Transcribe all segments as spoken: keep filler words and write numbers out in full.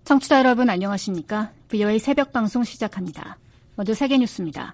청취자 여러분 안녕하십니까? 브이오에이 새벽 방송 시작합니다. 먼저 세계 뉴스입니다.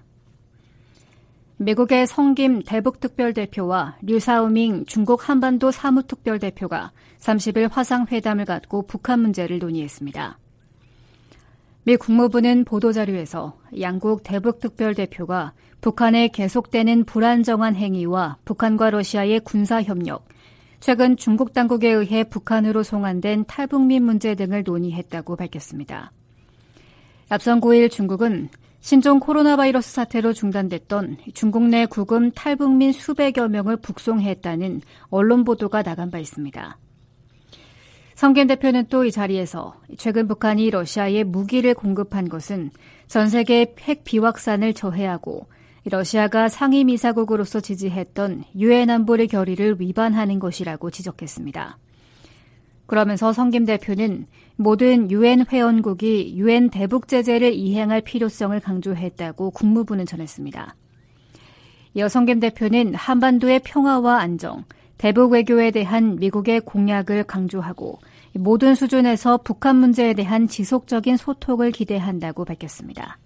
미국의 성김 대북특별대표와 류사오밍 중국 한반도 사무특별대표가 삼십 일 화상회담을 갖고 북한 문제를 논의했습니다. 미 국무부는 보도자료에서 양국 대북특별대표가 북한의 계속되는 불안정한 행위와 북한과 러시아의 군사협력, 최근 중국 당국에 의해 북한으로 송환된 탈북민 문제 등을 논의했다고 밝혔습니다. 앞선 구 일 중국은 신종 코로나 바이러스 사태로 중단됐던 중국 내 구금 탈북민 수백여 명을 북송했다는 언론 보도가 나간 바 있습니다. 성김 대표는 또 이 자리에서 최근 북한이 러시아에 무기를 공급한 것은 전 세계 핵 비확산을 저해하고 러시아가 상임이사국으로서 지지했던 유엔 안보리 결의를 위반하는 것이라고 지적했습니다. 그러면서 성김 대표는 모든 유엔 회원국이 유엔 대북 제재를 이행할 필요성을 강조했다고 국무부는 전했습니다. 이어 성김 대표는 한반도의 평화와 안정, 대북 외교에 대한 미국의 공약을 강조하고 모든 수준에서 북한 문제에 대한 지속적인 소통을 기대한다고 밝혔습니다.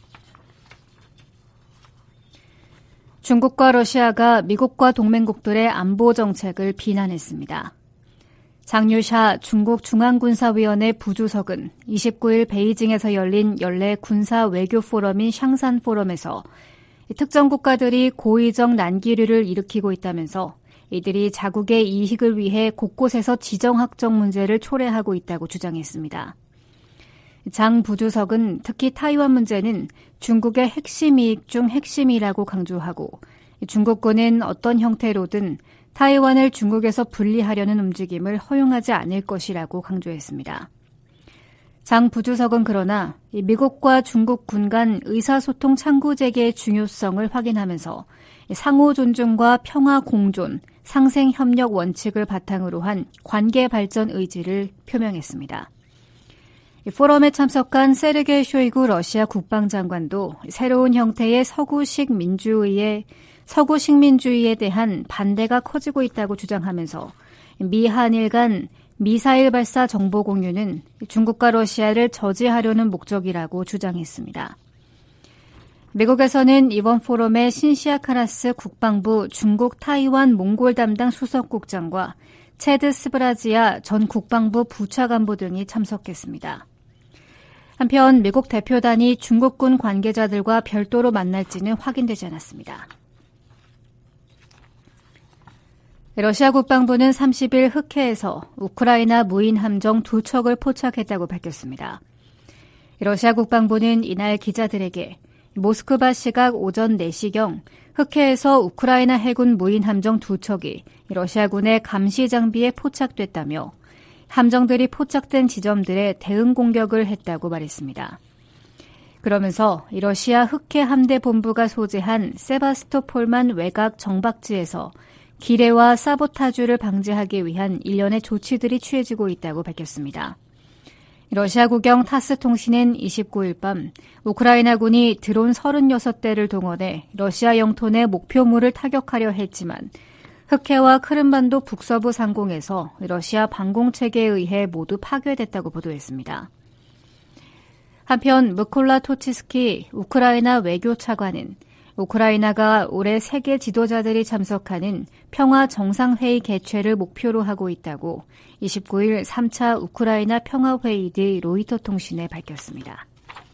중국과 러시아가 미국과 동맹국들의 안보 정책을 비난했습니다. 장유샤 중국 중앙군사위원회 부주석은 이십구 일 베이징에서 열린 연례 군사 외교 포럼인 샹산 포럼에서 특정 국가들이 고의적 난기류를 일으키고 있다면서 이들이 자국의 이익을 위해 곳곳에서 지정학적 문제를 초래하고 있다고 주장했습니다. 장 부주석은 특히 타이완 문제는 중국의 핵심 이익 중 핵심이라고 강조하고 중국군은 어떤 형태로든 타이완을 중국에서 분리하려는 움직임을 허용하지 않을 것이라고 강조했습니다. 장 부주석은 그러나 미국과 중국군 간 의사소통 창구 재개의 중요성을 확인하면서 상호 존중과 평화 공존, 상생 협력 원칙을 바탕으로 한 관계 발전 의지를 표명했습니다. 포럼에 참석한 세르게이 쇼이구 러시아 국방장관도 새로운 형태의 서구식 민주주의에 서구식 민주주의에 대한 반대가 커지고 있다고 주장하면서 미 한일 간 미사일 발사 정보 공유는 중국과 러시아를 저지하려는 목적이라고 주장했습니다. 미국에서는 이번 포럼에 신시아 카라스 국방부 중국 타이완 몽골 담당 수석국장과 체드 스브라지아 전 국방부 부차관보 등이 참석했습니다. 한편 미국 대표단이 중국군 관계자들과 별도로 만날지는 확인되지 않았습니다. 러시아 국방부는 삼십 일 흑해에서 우크라이나 무인 함정 두 척을 포착했다고 밝혔습니다. 러시아 국방부는 이날 기자들에게 모스크바 시각 오전 네 시경 흑해에서 우크라이나 해군 무인 함정 두 척이 러시아군의 감시 장비에 포착됐다며 함정들이 포착된 지점들에 대응 공격을 했다고 말했습니다. 그러면서 러시아 흑해 함대 본부가 소재한 세바스토폴만 외곽 정박지에서 기뢰와 사보타주를 방지하기 위한 일련의 조치들이 취해지고 있다고 밝혔습니다. 러시아 국영 타스 통신은 이십구 일 밤 우크라이나군이 드론 서른여섯 대를 동원해 러시아 영토 내 목표물을 타격하려 했지만 흑해와 크림반도 북서부 상공에서 러시아 방공체계에 의해 모두 파괴됐다고 보도했습니다. 한편 무콜라 토치스키 우크라이나 외교차관은 우크라이나가 올해 세계 지도자들이 참석하는 평화 정상회의 개최를 목표로 하고 있다고 이십구 일 삼 차 우크라이나 평화회의 뒤 로이터 통신에 밝혔습니다.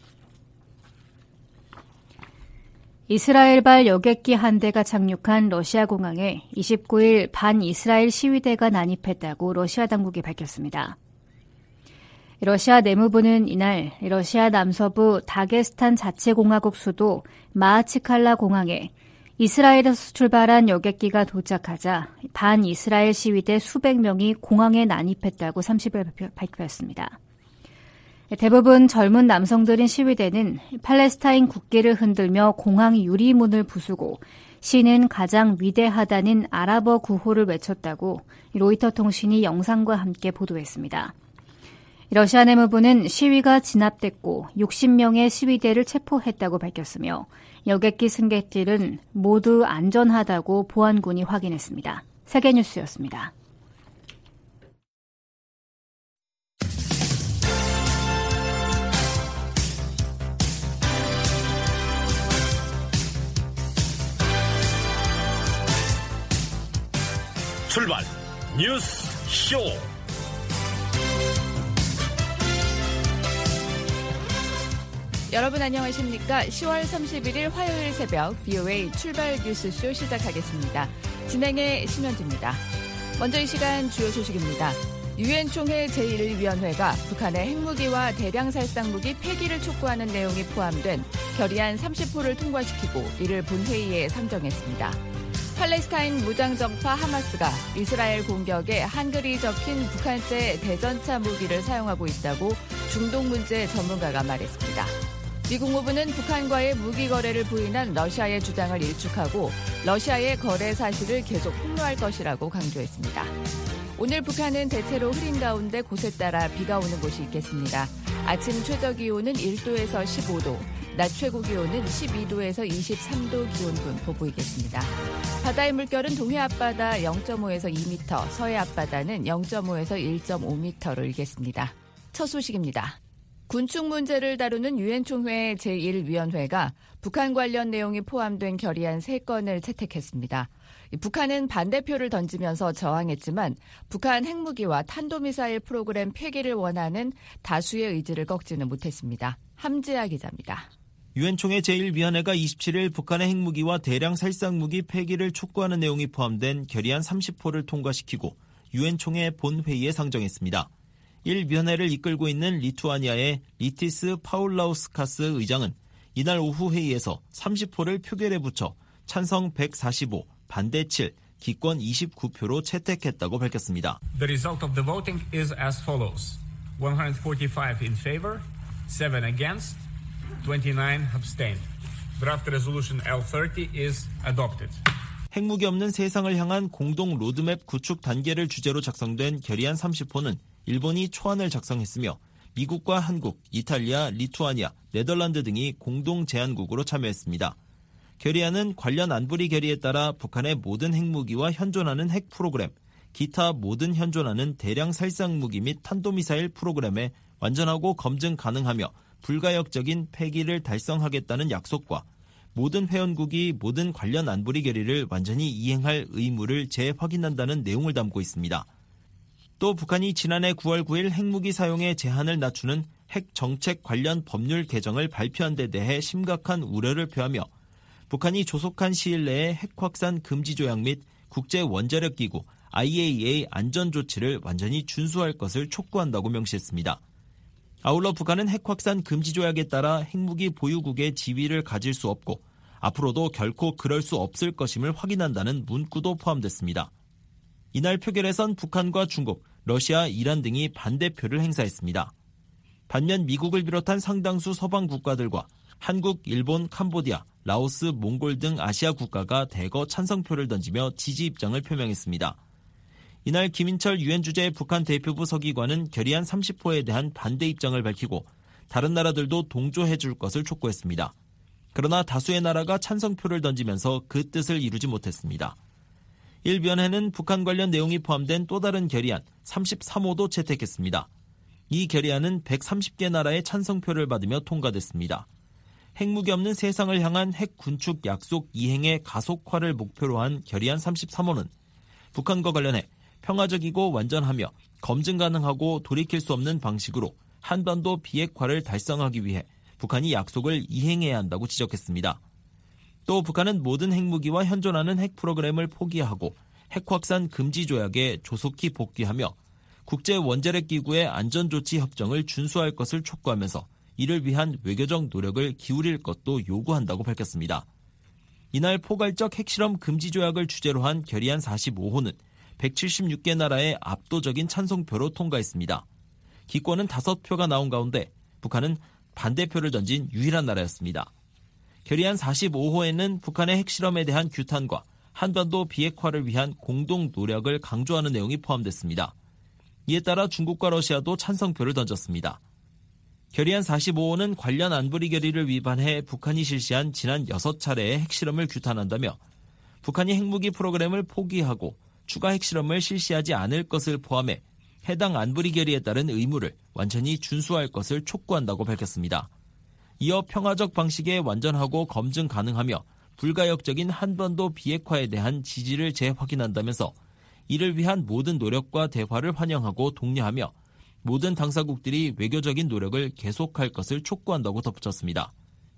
이스라엘발 여객기 한 대가 착륙한 러시아 공항에 이십구 일 반이스라엘 시위대가 난입했다고 러시아 당국이 밝혔습니다. 러시아 내무부는 이날 러시아 남서부 다게스탄 자치공화국 수도 마하치칼라 공항에 이스라엘에서 출발한 여객기가 도착하자 반이스라엘 시위대 수백 명이 공항에 난입했다고 삼십 일 발표했습니다. 대부분 젊은 남성들인 시위대는 팔레스타인 국기를 흔들며 공항 유리문을 부수고 시는 가장 위대하다는 아랍어 구호를 외쳤다고 로이터 통신이 영상과 함께 보도했습니다. 러시아 내무부는 시위가 진압됐고 육십 명의 시위대를 체포했다고 밝혔으며 여객기 승객들은 모두 안전하다고 보안군이 확인했습니다. 세계뉴스였습니다. 출발 뉴스 쇼. 여러분 안녕하십니까? 시월 삼십일일 화요일 새벽 비오에이 출발 뉴스쇼 시작하겠습니다. 진행의 심현주입니다. 먼저 이 시간 주요 소식입니다. 유엔 총회 제일 위원회가 북한의 핵무기와 대량 살상무기 폐기를 촉구하는 내용이 포함된 결의안 삼십 호를 통과시키고 이를 본회의에 상정했습니다. 팔레스타인 무장정파 하마스가 이스라엘 공격에 한글이 적힌 북한제 대전차 무기를 사용하고 있다고 중동 문제 전문가가 말했습니다. 미 국무부는 북한과의 무기 거래를 부인한 러시아의 주장을 일축하고 러시아의 거래 사실을 계속 폭로할 것이라고 강조했습니다. 오늘 북한은 대체로 흐린 가운데 곳에 따라 비가 오는 곳이 있겠습니다. 아침 최저기온은 일 도에서 십오 도, 낮 최고기온은 십이 도에서 이십삼 도 기온분포 보이겠습니다. 바다의 물결은 동해 앞바다 영 점 오에서 이 미터, 서해 앞바다는 영 점 오에서 일 점 오 미터로 일겠습니다. 첫 소식입니다. 군축 문제를 다루는 유엔 총회 제일 위원회가 북한 관련 내용이 포함된 결의안 세 건을 채택했습니다. 북한은 반대표를 던지면서 저항했지만 북한 핵무기와 탄도미사일 프로그램 폐기를 원하는 다수의 의지를 꺾지는 못했습니다. 함지아 기자입니다. 유엔 총회 제일 위원회가 이십칠일 북한의 핵무기와 대량 살상무기 폐기를 촉구하는 내용이 포함된 결의안 삼십 호를 통과시키고 유엔 총회 본회의에 상정했습니다. 일 위원회를 이끌고 있는 리투아니아의 리티스 파울라우스카스 의장은 이날 오후 회의에서 삼십 호를 표결에 붙여 찬성 백사십오, 반대 칠, 기권 이십구 표로 채택했다고 밝혔습니다. The result of the voting is as follows. one hundred forty-five in favor, seven against, twenty-nine abstain. Draft resolution 엘 삼십 is adopted. 핵무기 없는 세상을 향한 공동 로드맵 구축 단계를 주제로 작성된 결의안 삼십 호는 일본이 초안을 작성했으며 미국과 한국, 이탈리아, 리투아니아, 네덜란드 등이 공동 제안국으로 참여했습니다. 결의안은 관련 안보리 결의에 따라 북한의 모든 핵무기와 현존하는 핵 프로그램, 기타 모든 현존하는 대량 살상무기 및 탄도미사일 프로그램에 완전하고 검증 가능하며 불가역적인 폐기를 달성하겠다는 약속과 모든 회원국이 모든 관련 안보리 결의를 완전히 이행할 의무를 재확인한다는 내용을 담고 있습니다. 또 북한이 지난해 구월 구일 핵무기 사용의 제한을 낮추는 핵 정책 관련 법률 개정을 발표한 데 대해 심각한 우려를 표하며 북한이 조속한 시일 내에 핵 확산 금지 조약 및 국제 원자력 기구 아이에이이에이 안전 조치를 완전히 준수할 것을 촉구한다고 명시했습니다. 아울러 북한은 핵 확산 금지 조약에 따라 핵무기 보유국의 지위를 가질 수 없고 앞으로도 결코 그럴 수 없을 것임을 확인한다는 문구도 포함됐습니다. 이날 표결에선 북한과 중국, 러시아, 이란 등이 반대표를 행사했습니다. 반면 미국을 비롯한 상당수 서방 국가들과 한국, 일본, 캄보디아, 라오스, 몽골 등 아시아 국가가 대거 찬성표를 던지며 지지 입장을 표명했습니다. 이날 김인철 유엔 주재 북한 대표부 서기관은 결의안 삼십 호에 대한 반대 입장을 밝히고 다른 나라들도 동조해 줄 것을 촉구했습니다. 그러나 다수의 나라가 찬성표를 던지면서 그 뜻을 이루지 못했습니다. 일 위원회는 북한 관련 내용이 포함된 또 다른 결의안 삼십삼 호도 채택했습니다. 이 결의안은 백삼십 개 나라의 찬성표를 받으며 통과됐습니다. 핵무기 없는 세상을 향한 핵 군축 약속 이행의 가속화를 목표로 한 결의안 삼십삼 호는 북한과 관련해 평화적이고 완전하며 검증 가능하고 돌이킬 수 없는 방식으로 한반도 비핵화를 달성하기 위해 북한이 약속을 이행해야 한다고 지적했습니다. 또 북한은 모든 핵무기와 현존하는 핵 프로그램을 포기하고 핵 확산 금지 조약에 조속히 복귀하며 국제 원자력 기구의 안전조치 협정을 준수할 것을 촉구하면서 이를 위한 외교적 노력을 기울일 것도 요구한다고 밝혔습니다. 이날 포괄적 핵실험 금지 조약을 주제로 한 결의안 사십오 호는 백칠십육 개 나라의 압도적인 찬성표로 통과했습니다. 기권은 다섯 표가 나온 가운데 북한은 반대표를 던진 유일한 나라였습니다. 결의안 사십오 호에는 북한의 핵실험에 대한 규탄과 한반도 비핵화를 위한 공동 노력을 강조하는 내용이 포함됐습니다. 이에 따라 중국과 러시아도 찬성표를 던졌습니다. 결의안 사십오 호는 관련 안보리 결의를 위반해 북한이 실시한 지난 여섯 차례의 핵실험을 규탄한다며 북한이 핵무기 프로그램을 포기하고 추가 핵실험을 실시하지 않을 것을 포함해 해당 안보리 결의에 따른 의무를 완전히 준수할 것을 촉구한다고 밝혔습니다. 이어 평화적 방식에 완전하고 검증 가능하며 불가역적인 한반도 비핵화에 대한 지지를 재확인한다면서 이를 위한 모든 노력과 대화를 환영하고 독려하며 모든 당사국들이 외교적인 노력을 계속할 것을 촉구한다고 덧붙였습니다.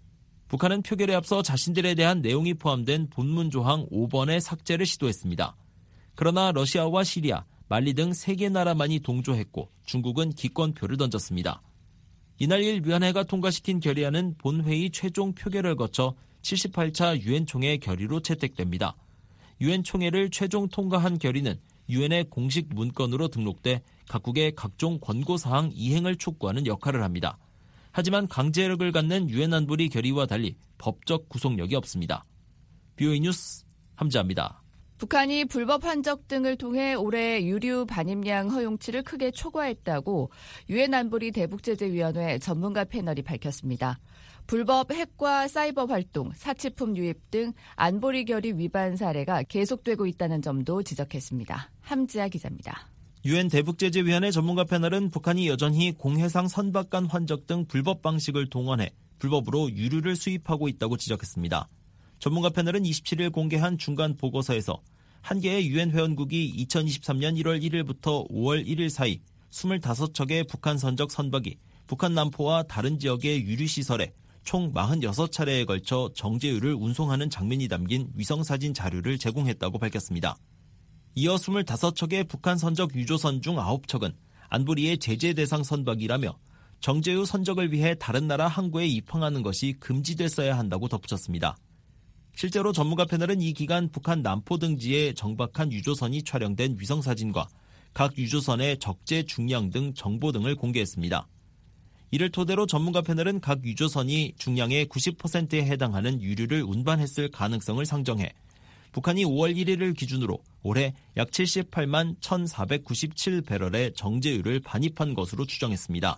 북한은 표결에 앞서 자신들에 대한 내용이 포함된 본문 조항 오 번의 삭제를 시도했습니다. 그러나 러시아와 시리아, 말리 등 세 개 나라만이 동조했고 중국은 기권표를 던졌습니다. 이날 일 위원회가 통과시킨 결의안은 본회의 최종 표결을 거쳐 칠십팔 차 유엔 총회 결의로 채택됩니다. 유엔 총회를 최종 통과한 결의는 유엔의 공식 문건으로 등록돼 각국의 각종 권고사항 이행을 촉구하는 역할을 합니다. 하지만 강제력을 갖는 유엔 안보리 결의와 달리 법적 구속력이 없습니다. 비오이 뉴스 함지아입니다. 북한이 불법 환적 등을 통해 올해 유류 반입량 허용치를 크게 초과했다고 유엔 안보리 대북제재위원회 전문가 패널이 밝혔습니다. 불법 핵과 사이버 활동, 사치품 유입 등 안보리 결의 위반 사례가 계속되고 있다는 점도 지적했습니다. 함지아 기자입니다. 유엔 대북제재위원회 전문가 패널은 북한이 여전히 공해상 선박간 환적 등 불법 방식을 동원해 불법으로 유류를 수입하고 있다고 지적했습니다. 전문가 패널은 이십칠 일 공개한 중간 보고서에서 한 개의 유엔 회원국이 이천이십삼 년 일월 일일부터 오월 일일 사이 스물다섯 척의 북한 선적 선박이 북한 남포와 다른 지역의 유류시설에 총 사십육 차례에 걸쳐 정제유를 운송하는 장면이 담긴 위성사진 자료를 제공했다고 밝혔습니다. 이어 스물다섯 척의 북한 선적 유조선 중 아홉 척은 안보리의 제재 대상 선박이라며 정제유 선적을 위해 다른 나라 항구에 입항하는 것이 금지됐어야 한다고 덧붙였습니다. 실제로 전문가 패널은 이 기간 북한 남포 등지에 정박한 유조선이 촬영된 위성사진과 각 유조선의 적재 중량 등 정보 등을 공개했습니다. 이를 토대로 전문가 패널은 각 유조선이 중량의 구십 퍼센트에 해당하는 유류를 운반했을 가능성을 상정해 북한이 오월 일일을 기준으로 올해 약 칠십팔만 천사백구십칠 배럴의 정제유를 반입한 것으로 추정했습니다.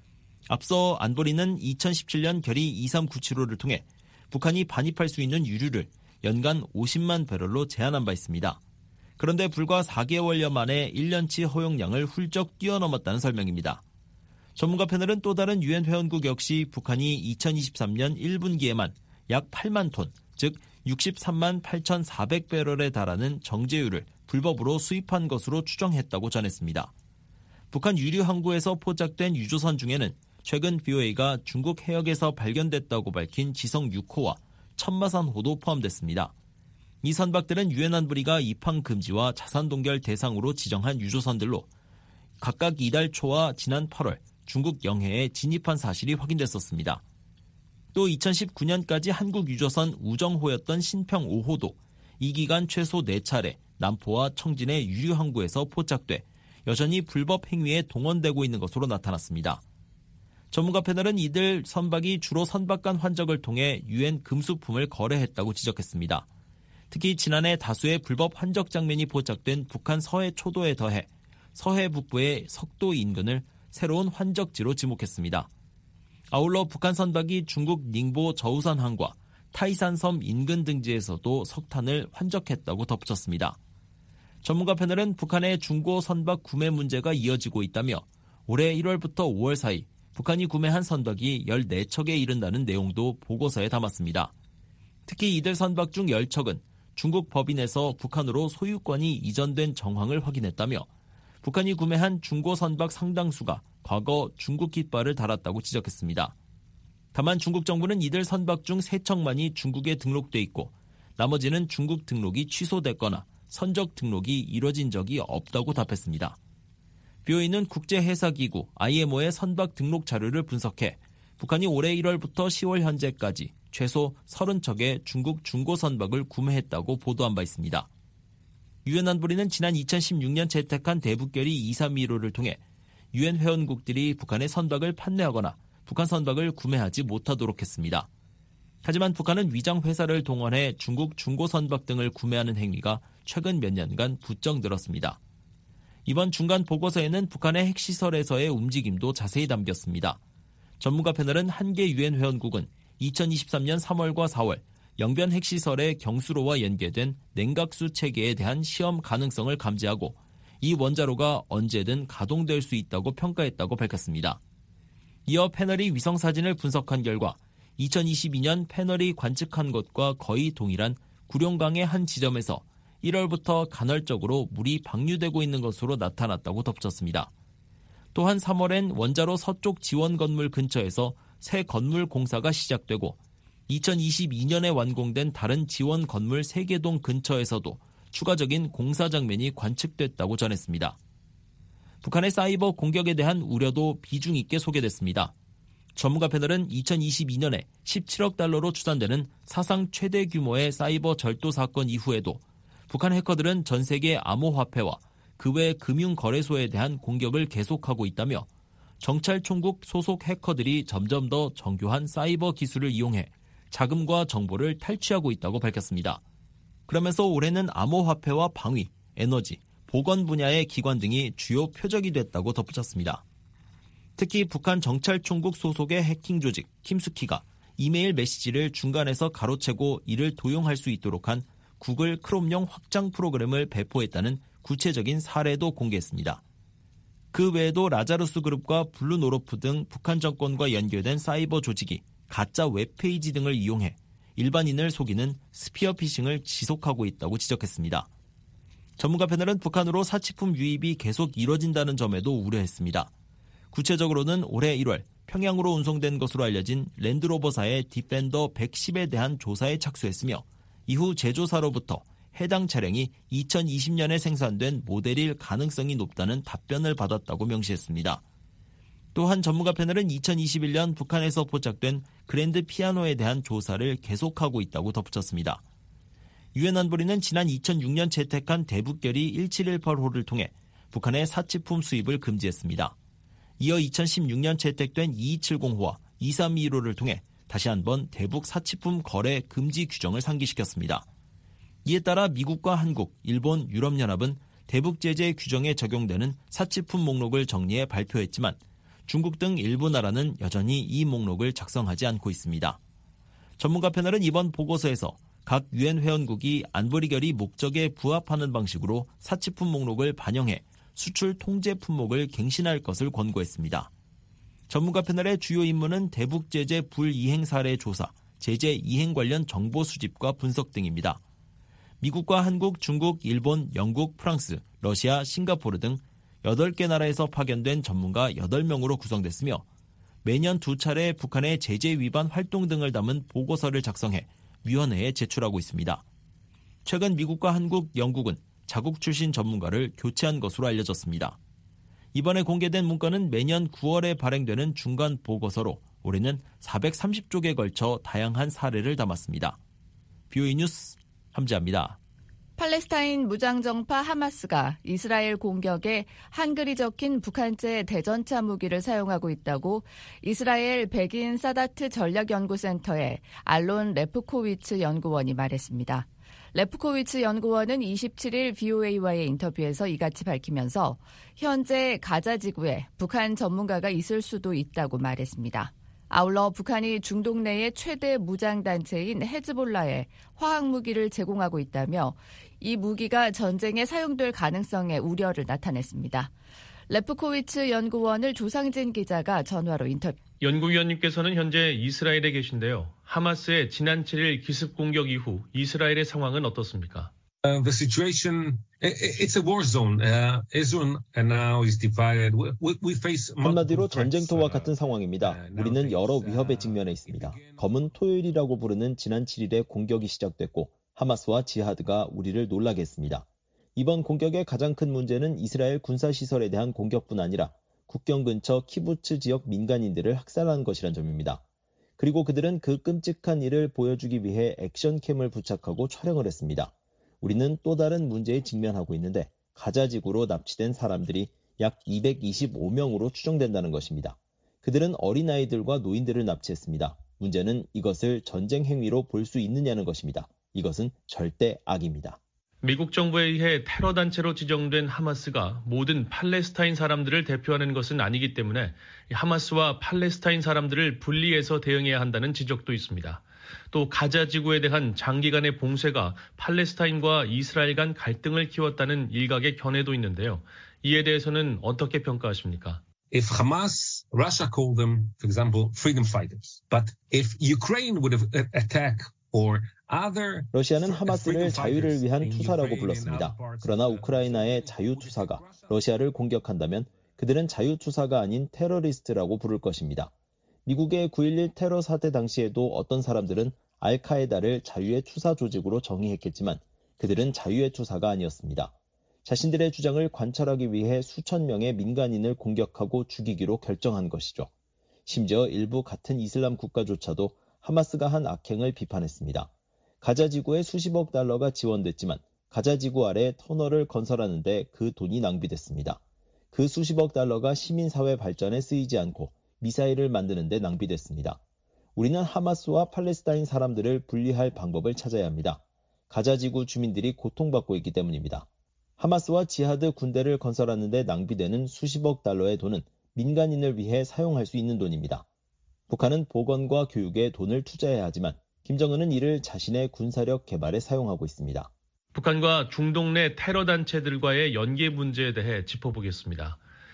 앞서 안보리는 이천십칠 년 결의 이삼구칠오를 통해 북한이 반입할 수 있는 유류를 연간 오십만 배럴로 제한한 바 있습니다. 그런데 불과 사 개월여 만에 일 년치 허용량을 훌쩍 뛰어넘었다는 설명입니다. 전문가 패널은 또 다른 유엔 회원국 역시 북한이 이천이십삼 년 일 분기에만 약 팔만 톤, 즉 육십삼만 팔천사백 배럴에 달하는 정제유를 불법으로 수입한 것으로 추정했다고 전했습니다. 북한 유류 항구에서 포착된 유조선 중에는 최근 비오에이가 중국 해역에서 발견됐다고 밝힌 지성 육 호와 천마산호도 포함됐습니다. 이 선박들은 유엔 안보리가 입항 금지와 자산 동결 대상으로 지정한 유조선들로 각각 이달 초와 지난 팔월 중국 영해에 진입한 사실이 확인됐었습니다. 또 이천십구 년까지 한국 유조선 우정호였던 신평 오 호도 이 기간 최소 네 차례 남포와 청진의 유류 항구에서 포착돼 여전히 불법 행위에 동원되고 있는 것으로 나타났습니다. 전문가 패널은 이들 선박이 주로 선박간 환적을 통해 유엔 금수품을 거래했다고 지적했습니다. 특히 지난해 다수의 불법 환적 장면이 포착된 북한 서해 초도에 더해 서해 북부의 석도 인근을 새로운 환적지로 지목했습니다. 아울러 북한 선박이 중국 닝보 저우산 항과 타이산섬 인근 등지에서도 석탄을 환적했다고 덧붙였습니다. 전문가 패널은 북한의 중고 선박 구매 문제가 이어지고 있다며 올해 일월부터 오월 사이 북한이 구매한 선박이 열네 척에 이른다는 내용도 보고서에 담았습니다. 특히 이들 선박 중 십 척은 중국 법인에서 북한으로 소유권이 이전된 정황을 확인했다며 북한이 구매한 중고 선박 상당수가 과거 중국 깃발을 달았다고 지적했습니다. 다만 중국 정부는 이들 선박 중 세 척만이 중국에 등록돼 있고 나머지는 중국 등록이 취소됐거나 선적 등록이 이뤄진 적이 없다고 답했습니다. 비오이는 국제해사기구 아이엠오의 선박 등록 자료를 분석해 북한이 올해 일월부터 시월 현재까지 최소 서른 척의 중국 중고 선박을 구매했다고 보도한 바 있습니다. 유엔 안보리는 지난 이천십육 년 채택한 대북결의 이삼일오를 통해 유엔 회원국들이 북한의 선박을 판매하거나 북한 선박을 구매하지 못하도록 했습니다. 하지만 북한은 위장 회사를 동원해 중국 중고 선박 등을 구매하는 행위가 최근 몇 년간 부쩍 늘었습니다. 이번 중간 보고서에는 북한의 핵시설에서의 움직임도 자세히 담겼습니다. 전문가 패널은 한 개 유엔 회원국은 이천이십삼 년 삼월과 사월 영변 핵시설의 경수로와 연계된 냉각수 체계에 대한 시험 가능성을 감지하고 이 원자로가 언제든 가동될 수 있다고 평가했다고 밝혔습니다. 이어 패널이 위성사진을 분석한 결과 이천이십이 년 패널이 관측한 것과 거의 동일한 구룡강의 한 지점에서 일월부터 간헐적으로 물이 방류되고 있는 것으로 나타났다고 덧붙였습니다. 또한 삼월엔 원자로 서쪽 지원 건물 근처에서 새 건물 공사가 시작되고 이천이십이 년에 완공된 다른 지원 건물 세 개 동 근처에서도 추가적인 공사 장면이 관측됐다고 전했습니다. 북한의 사이버 공격에 대한 우려도 비중 있게 소개됐습니다. 전문가 패널은 이천이십이 년에 십칠억 달러로 추산되는 사상 최대 규모의 사이버 절도 사건 이후에도 북한 해커들은 전 세계 암호화폐와 그 외 금융거래소에 대한 공격을 계속하고 있다며 정찰총국 소속 해커들이 점점 더 정교한 사이버 기술을 이용해 자금과 정보를 탈취하고 있다고 밝혔습니다. 그러면서 올해는 암호화폐와 방위, 에너지, 보건 분야의 기관 등이 주요 표적이 됐다고 덧붙였습니다. 특히 북한 정찰총국 소속의 해킹 조직 킴스키가 이메일 메시지를 중간에서 가로채고 이를 도용할 수 있도록 한 구글 크롬용 확장 프로그램을 배포했다는 구체적인 사례도 공개했습니다. 그 외에도 라자루스 그룹과 블루노로프 등 북한 정권과 연결된 사이버 조직이 가짜 웹페이지 등을 이용해 일반인을 속이는 스피어 피싱을 지속하고 있다고 지적했습니다. 전문가 패널은 북한으로 사치품 유입이 계속 이뤄진다는 점에도 우려했습니다. 구체적으로는 올해 일월 평양으로 운송된 것으로 알려진 랜드로버사의 디펜더 백십에 대한 조사에 착수했으며 이후 제조사로부터 해당 차량이 이천이십 년에 생산된 모델일 가능성이 높다는 답변을 받았다고 명시했습니다. 또한 전문가 패널은 이천이십일 년 북한에서 포착된 그랜드 피아노에 대한 조사를 계속하고 있다고 덧붙였습니다. 유엔 안보리는 지난 이천육 년 채택한 대북결의 일칠일팔 호를 통해 북한의 사치품 수입을 금지했습니다. 이어 이천십육 년 채택된 이이칠공 호와 이삼이일 호를 통해 다시 한번 대북 사치품 거래 금지 규정을 상기시켰습니다. 이에 따라 미국과 한국, 일본, 유럽연합은 대북 제재 규정에 적용되는 사치품 목록을 정리해 발표했지만 중국 등 일부 나라는 여전히 이 목록을 작성하지 않고 있습니다. 전문가 패널은 이번 보고서에서 각 유엔 회원국이 안보리 결의 목적에 부합하는 방식으로 사치품 목록을 반영해 수출 통제 품목을 갱신할 것을 권고했습니다. 전문가 패널의 주요 임무는 대북 제재 불이행 사례 조사, 제재 이행 관련 정보 수집과 분석 등입니다. 미국과 한국, 중국, 일본, 영국, 프랑스, 러시아, 싱가포르 등 여덟 개 나라에서 파견된 전문가 여덟 명으로 구성됐으며 매년 두 차례 북한의 제재 위반 활동 등을 담은 보고서를 작성해 위원회에 제출하고 있습니다. 최근 미국과 한국, 영국은 자국 출신 전문가를 교체한 것으로 알려졌습니다. 이번에 공개된 문건은 매년 구월에 발행되는 중간 보고서로 올해는 사백삼십 쪽에 걸쳐 다양한 사례를 담았습니다. 비오이 뉴스 함재합니다. 팔레스타인 무장정파 하마스가 이스라엘 공격에 한글이 적힌 북한제 대전차 무기를 사용하고 있다고 이스라엘 백인 사다트 전략연구센터의 알론 레프코위츠 연구원이 말했습니다. 레프코위츠 연구원은 이십칠 일 비오에이와의 인터뷰에서 이같이 밝히면서 현재 가자 지구에 북한 전문가가 있을 수도 있다고 말했습니다. 아울러 북한이 중동 내의 최대 무장단체인 헤즈볼라에 화학무기를 제공하고 있다며 이 무기가 전쟁에 사용될 가능성에 우려를 나타냈습니다. 레프코위츠 연구원을 조상진 기자가 전화로 인터뷰. 연구위원님께서는 현재 이스라엘에 계신데요. 하마스의 지난 칠 일 기습 공격 이후 이스라엘의 상황은 어떻습니까? Uh, the situation, it's a war zone. Uh, Israel now is divided. We, we face 한마디로 전쟁터와 같은 상황입니다. 우리는 여러 위협에 직면해 있습니다. 검은 토요일이라고 부르는 지난 칠 일에 공격이 시작됐고 하마스와 지하드가 우리를 놀라게 했습니다. 이번 공격의 가장 큰 문제는 이스라엘 군사시설에 대한 공격뿐 아니라 국경 근처 키부츠 지역 민간인들을 학살한 것이란 점입니다. 그리고 그들은 그 끔찍한 일을 보여주기 위해 액션캠을 부착하고 촬영을 했습니다. 우리는 또 다른 문제에 직면하고 있는데 가자지구로 납치된 사람들이 약 이백이십오 명으로 추정된다는 것입니다. 그들은 어린아이들과 노인들을 납치했습니다. 문제는 이것을 전쟁 행위로 볼 수 있느냐는 것입니다. 이것은 절대 악입니다. 미국 정부에 의해 테러 단체로 지정된 하마스가 모든 팔레스타인 사람들을 대표하는 것은 아니기 때문에 하마스와 팔레스타인 사람들을 분리해서 대응해야 한다는 지적도 있습니다. 또 가자 지구에 대한 장기간의 봉쇄가 팔레스타인과 이스라엘 간 갈등을 키웠다는 일각의 견해도 있는데요. 이에 대해서는 어떻게 평가하십니까? If Hamas, Russia called them, for example, freedom fighters. But if Ukraine would have attacked or 러시아는 하마스를 자유를 위한 투사라고 불렀습니다. 그러나 우크라이나의 자유투사가 러시아를 공격한다면 그들은 자유투사가 아닌 테러리스트라고 부를 것입니다. 미국의 구일일 테러 사태 당시에도 어떤 사람들은 알카에다를 자유의 투사 조직으로 정의했겠지만 그들은 자유의 투사가 아니었습니다. 자신들의 주장을 관철하기 위해 수천 명의 민간인을 공격하고 죽이기로 결정한 것이죠. 심지어 일부 같은 이슬람 국가조차도 하마스가 한 악행을 비판했습니다. 가자지구에 수십억 달러가 지원됐지만 가자지구 아래 터널을 건설하는 데 그 돈이 낭비됐습니다. 그 수십억 달러가 시민사회 발전에 쓰이지 않고 미사일을 만드는 데 낭비됐습니다. 우리는 하마스와 팔레스타인 사람들을 분리할 방법을 찾아야 합니다. 가자지구 주민들이 고통받고 있기 때문입니다. 하마스와 지하드 군대를 건설하는 데 낭비되는 수십억 달러의 돈은 민간인을 위해 사용할 수 있는 돈입니다. 북한은 보건과 교육에 돈을 투자해야 하지만 김정은은 이를 자신의 군사력 개발에 사용하고 있습니다. 북한과 중동 내 테러 단체들과의 연계 문제에 대해 짚어보겠습니다.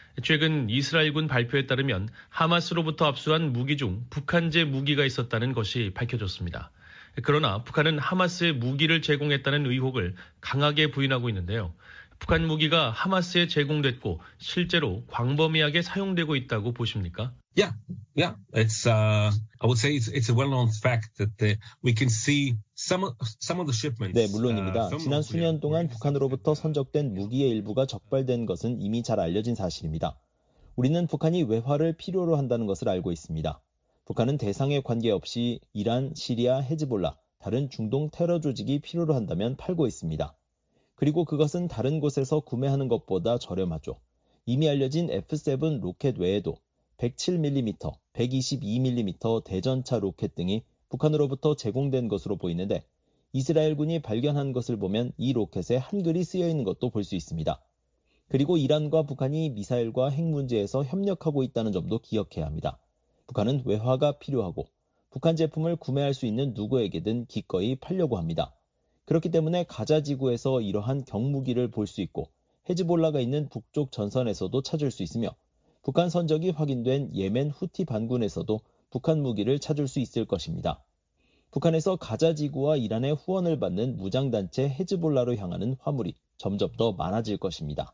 최근 이스라엘군 발표에 따르면 하마스로부터 압수한 무기 중 북한제 무기가 있었다는 것이 밝혀졌습니다. 그러나 북한은 하마스에 무기를 제공했다는 의혹을 강하게 부인하고 있는데요. 북한 무기가 하마스에 제공됐고 실제로 광범위하게 사용되고 있다고 보십니까? Yeah, yeah. It's uh, I would say it's it's a well-known fact that uh, we can see some some of the shipments. 네, 물론입니다. Uh, 지난 수년 동안 북한으로부터 선적된 무기의 일부가 적발된 것은 이미 잘 알려진 사실입니다. 우리는 북한이 외화를 필요로 한다는 것을 알고 있습니다. 북한은 대상에 관계없이 이란, 시리아, 헤즈볼라, 다른 중동 테러 조직이 필요로 한다면 팔고 있습니다. 그리고 그것은 다른 곳에서 구매하는 것보다 저렴하죠. 이미 알려진 에프 세븐 로켓 외에도 백칠 밀리미터, 백이십이 밀리미터 대전차 로켓 등이 북한으로부터 제공된 것으로 보이는데 이스라엘군이 발견한 것을 보면 이 로켓에 한글이 쓰여 있는 것도 볼 수 있습니다. 그리고 이란과 북한이 미사일과 핵 문제에서 협력하고 있다는 점도 기억해야 합니다. 북한은 외화가 필요하고 북한 제품을 구매할 수 있는 누구에게든 기꺼이 팔려고 합니다. 그렇기 때문에 가자지구에서 이러한 경무기를 볼 수 있고 헤즈볼라가 있는 북쪽 전선에서도 찾을 수 있으며 북한 선적이 확인된 예멘 후티 반군에서도 북한 무기를 찾을 수 있을 것입니다. 북한에서 가자지구와 이란의 후원을 받는 무장단체 헤즈볼라로 향하는 화물이 점점 더 많아질 것입니다.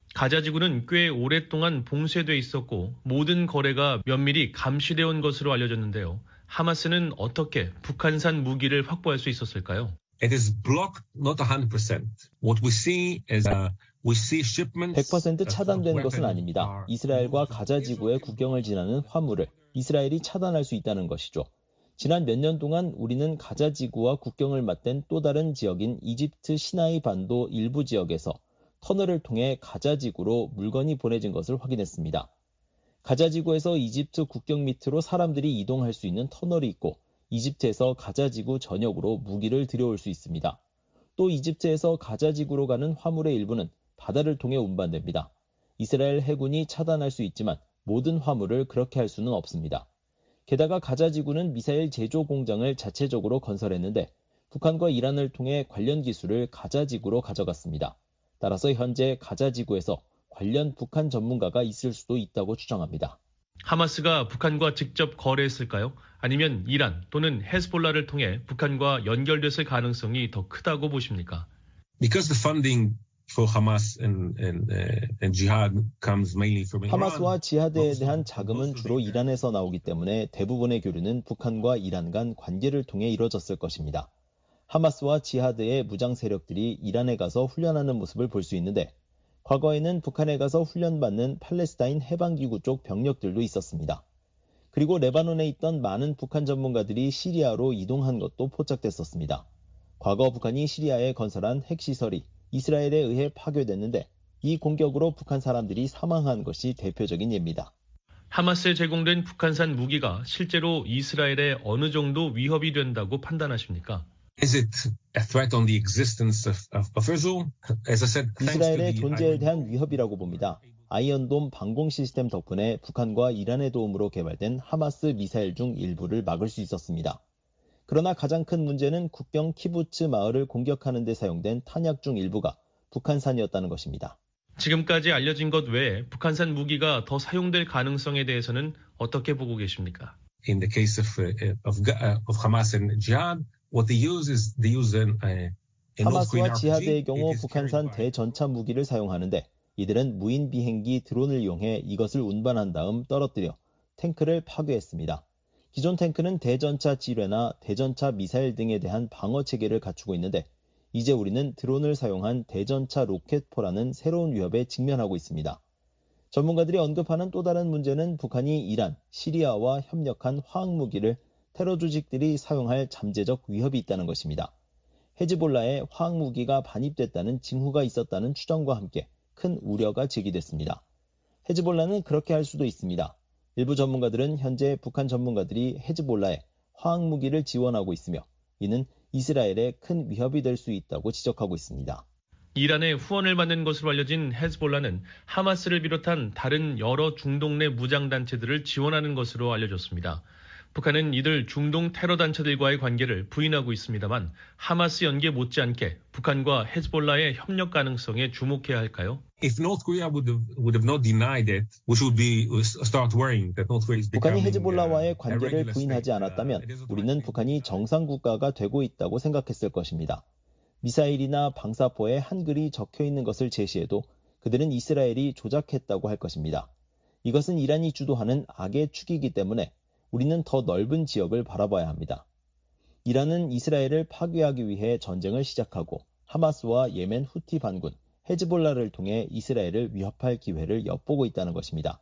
가자지구는 꽤 오랫동안 봉쇄돼 있었고 모든 거래가 면밀히 감시되어 온 것으로 알려졌는데요. 하마스는 어떻게 북한산 무기를 확보할 수 있었을까요? It is blocked not one hundred percent. What we see is uh, we see shipments. 백 퍼센트 차단된 것은 아닙니다. 이스라엘과 가자지구의 국경을 지나는 화물을 이스라엘이 차단할 수 있다는 것이죠. 지난 몇 년 동안 우리는 가자지구와 국경을 맞댄 또 다른 지역인 이집트 시나이 반도 일부 지역에서 터널을 통해 가자지구로 물건이 보내진 것을 확인했습니다. 가자지구에서 이집트 국경 밑으로 사람들이 이동할 수 있는 터널이 있고 이집트에서 가자지구 전역으로 무기를 들여올 수 있습니다. 또 이집트에서 가자지구로 가는 화물의 일부는 바다를 통해 운반됩니다. 이스라엘 해군이 차단할 수 있지만 모든 화물을 그렇게 할 수는 없습니다. 게다가 가자지구는 미사일 제조 공장을 자체적으로 건설했는데 북한과 이란을 통해 관련 기술을 가자지구로 가져갔습니다. 따라서 현재 가자지구에서 관련 북한 전문가가 있을 수도 있다고 주장합니다. 하마스가 북한과 직접 거래했을까요? 아니면 이란 또는 헤즈볼라를 통해 북한과 연결됐을 가능성이 더 크다고 보십니까? Because the funding for Hamas and, and, uh, and jihad comes mainly from Iran. 하마스와 지하드에 대한 자금은 주로 이란에서 나오기 때문에 대부분의 교류는 북한과 이란 간 관계를 통해 이루어졌을 것입니다. 하마스와 지하드의 무장 세력들이 이란에 가서 훈련하는 모습을 볼 수 있는데 과거에는 북한에 가서 훈련받는 팔레스타인 해방기구 쪽 병력들도 있었습니다. 그리고 레바논에 있던 많은 북한 전문가들이 시리아로 이동한 것도 포착됐었습니다. 과거 북한이 시리아에 건설한 핵시설이 이스라엘에 의해 파괴됐는데 이 공격으로 북한 사람들이 사망한 것이 대표적인 예입니다. 하마스에 제공된 북한산 무기가 실제로 이스라엘에 어느 정도 위협이 된다고 판단하십니까? Is it a threat on the existence of, of, of Israel? As I said, 이스라엘의 존재에 대한 위협이라고 봅니다. 아이언돔 방공 시스템 덕분에 북한과 이란의 도움으로 개발된 하마스 미사일 중 일부를 막을 수 있었습니다. 그러나 가장 큰 문제는 국경 키부츠 마을을 공격하는 데 사용된 탄약 중 일부가 북한산이었다는 것입니다. 지금까지 알려진 것 외에 북한산 무기가 더 사용될 가능성에 대해서는 어떻게 보고 계십니까? In the case of, of, of Hamas and Jihad, what they use is they use an uh, 하마스와 지하드의 경우 북한산 대전차 무기를 사용하는데 이들은 무인 비행기 드론을 이용해 이것을 운반한 다음 떨어뜨려 탱크를 파괴했습니다. 기존 탱크는 대전차 지뢰나 대전차 미사일 등에 대한 방어 체계를 갖추고 있는데 이제 우리는 드론을 사용한 대전차 로켓포라는 새로운 위협에 직면하고 있습니다. 전문가들이 언급하는 또 다른 문제는 북한이 이란, 시리아와 협력한 화학무기를 테러 조직들이 사용할 잠재적 위협이 있다는 것입니다. 헤즈볼라에 화학무기가 반입됐다는 징후가 있었다는 추정과 함께 큰 우려가 제기됐습니다. 헤즈볼라는 그렇게 할 수도 있습니다. 일부 전문가들은 현재 북한 전문가들이 헤즈볼라에 화학무기를 지원하고 있으며 이는 이스라엘에 큰 위협이 될 수 있다고 지적하고 있습니다. 이란의 후원을 받는 것으로 알려진 헤즈볼라는 하마스를 비롯한 다른 여러 중동 내 무장단체들을 지원하는 것으로 알려졌습니다. 북한은 이들 중동 테러 단체들과의 관계를 부인하고 있습니다만 하마스 연계 못지않게 북한과 헤즈볼라의 협력 가능성에 주목해야 할까요? If North Korea would have, would have not denied it, we should be start worrying that North Korea is becoming. 북한이 헤즈볼라와의 관계를 부인하지 않았다면 우리는 북한이 정상 국가가 되고 있다고 생각했을 것입니다. 미사일이나 방사포에 한글이 적혀 있는 것을 제시해도 그들은 이스라엘이 조작했다고 할 것입니다. 이것은 이란이 주도하는 악의 축이기 때문에 우리는 더 넓은 지역을 바라봐야 합니다. 이란은 이스라엘을 파괴하기 위해 전쟁을 시작하고 하마스와 예멘 후티 반군, 헤즈볼라를 통해 이스라엘을 위협할 기회를 엿보고 있다는 것입니다.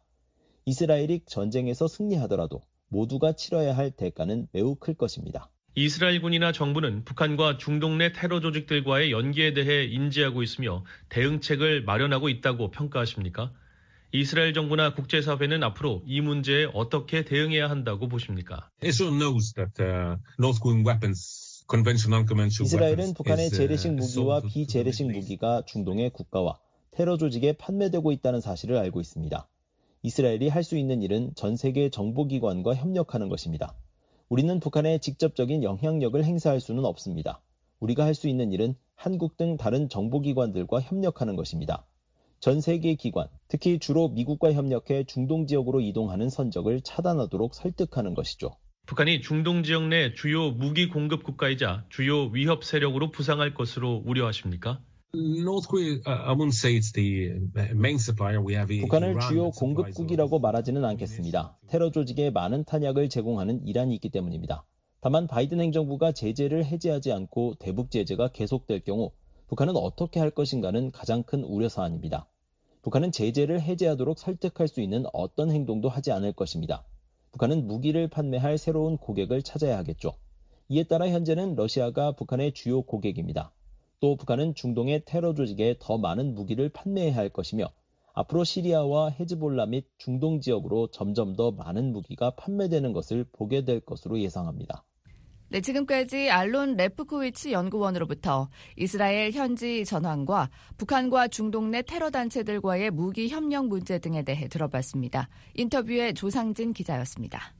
이스라엘이 전쟁에서 승리하더라도 모두가 치러야 할 대가는 매우 클 것입니다. 이스라엘군이나 정부는 북한과 중동 내 테러 조직들과의 연계에 대해 인지하고 있으며 대응책을 마련하고 있다고 평가하십니까? 이스라엘 정부나 국제사회는 앞으로 이 문제에 어떻게 대응해야 한다고 보십니까? Israel knows that uh, North Korean weapons, conventional, unconventional 이스라엘은 북한의 재래식 무기와 비재래식 무기가 중동의 국가와 테러 조직에 판매되고 있다는 사실을 알고 있습니다. 이스라엘이 할 수 있는 일은 전 세계 정보기관과 협력하는 것입니다. 우리는 북한에 직접적인 영향력을 행사할 수는 없습니다. 우리가 할 수 있는 일은 한국 등 다른 정보기관들과 협력하는 것입니다. 전 세계 기관, 특히 주로 미국과 협력해 중동 지역으로 이동하는 선적을 차단하도록 설득하는 것이죠. 북한이 중동 지역 내 주요 무기 공급 국가이자 주요 위협 세력으로 부상할 것으로 우려하십니까? North Korea, I won't say it's the main supplier. We have 북한을 주요 공급국이라고 말하지는 않겠습니다. 테러 조직에 많은 탄약을 제공하는 이란이 있기 때문입니다. 다만 바이든 행정부가 제재를 해제하지 않고 대북 제재가 계속될 경우 북한은 어떻게 할 것인가는 가장 큰 우려사안입니다. 북한은 제재를 해제하도록 설득할 수 있는 어떤 행동도 하지 않을 것입니다. 북한은 무기를 판매할 새로운 고객을 찾아야 하겠죠. 이에 따라 현재는 러시아가 북한의 주요 고객입니다. 또 북한은 중동의 테러 조직에 더 많은 무기를 판매해야 할 것이며 앞으로 시리아와 헤즈볼라 및 중동 지역으로 점점 더 많은 무기가 판매되는 것을 보게 될 것으로 예상합니다. 네, 지금까지 알론 레프코위츠 연구원으로부터 이스라엘 현지 전황과 북한과 중동 내 테러 단체들과의 무기 협력 문제 등에 대해 들어봤습니다. 인터뷰의 조상진 기자였습니다.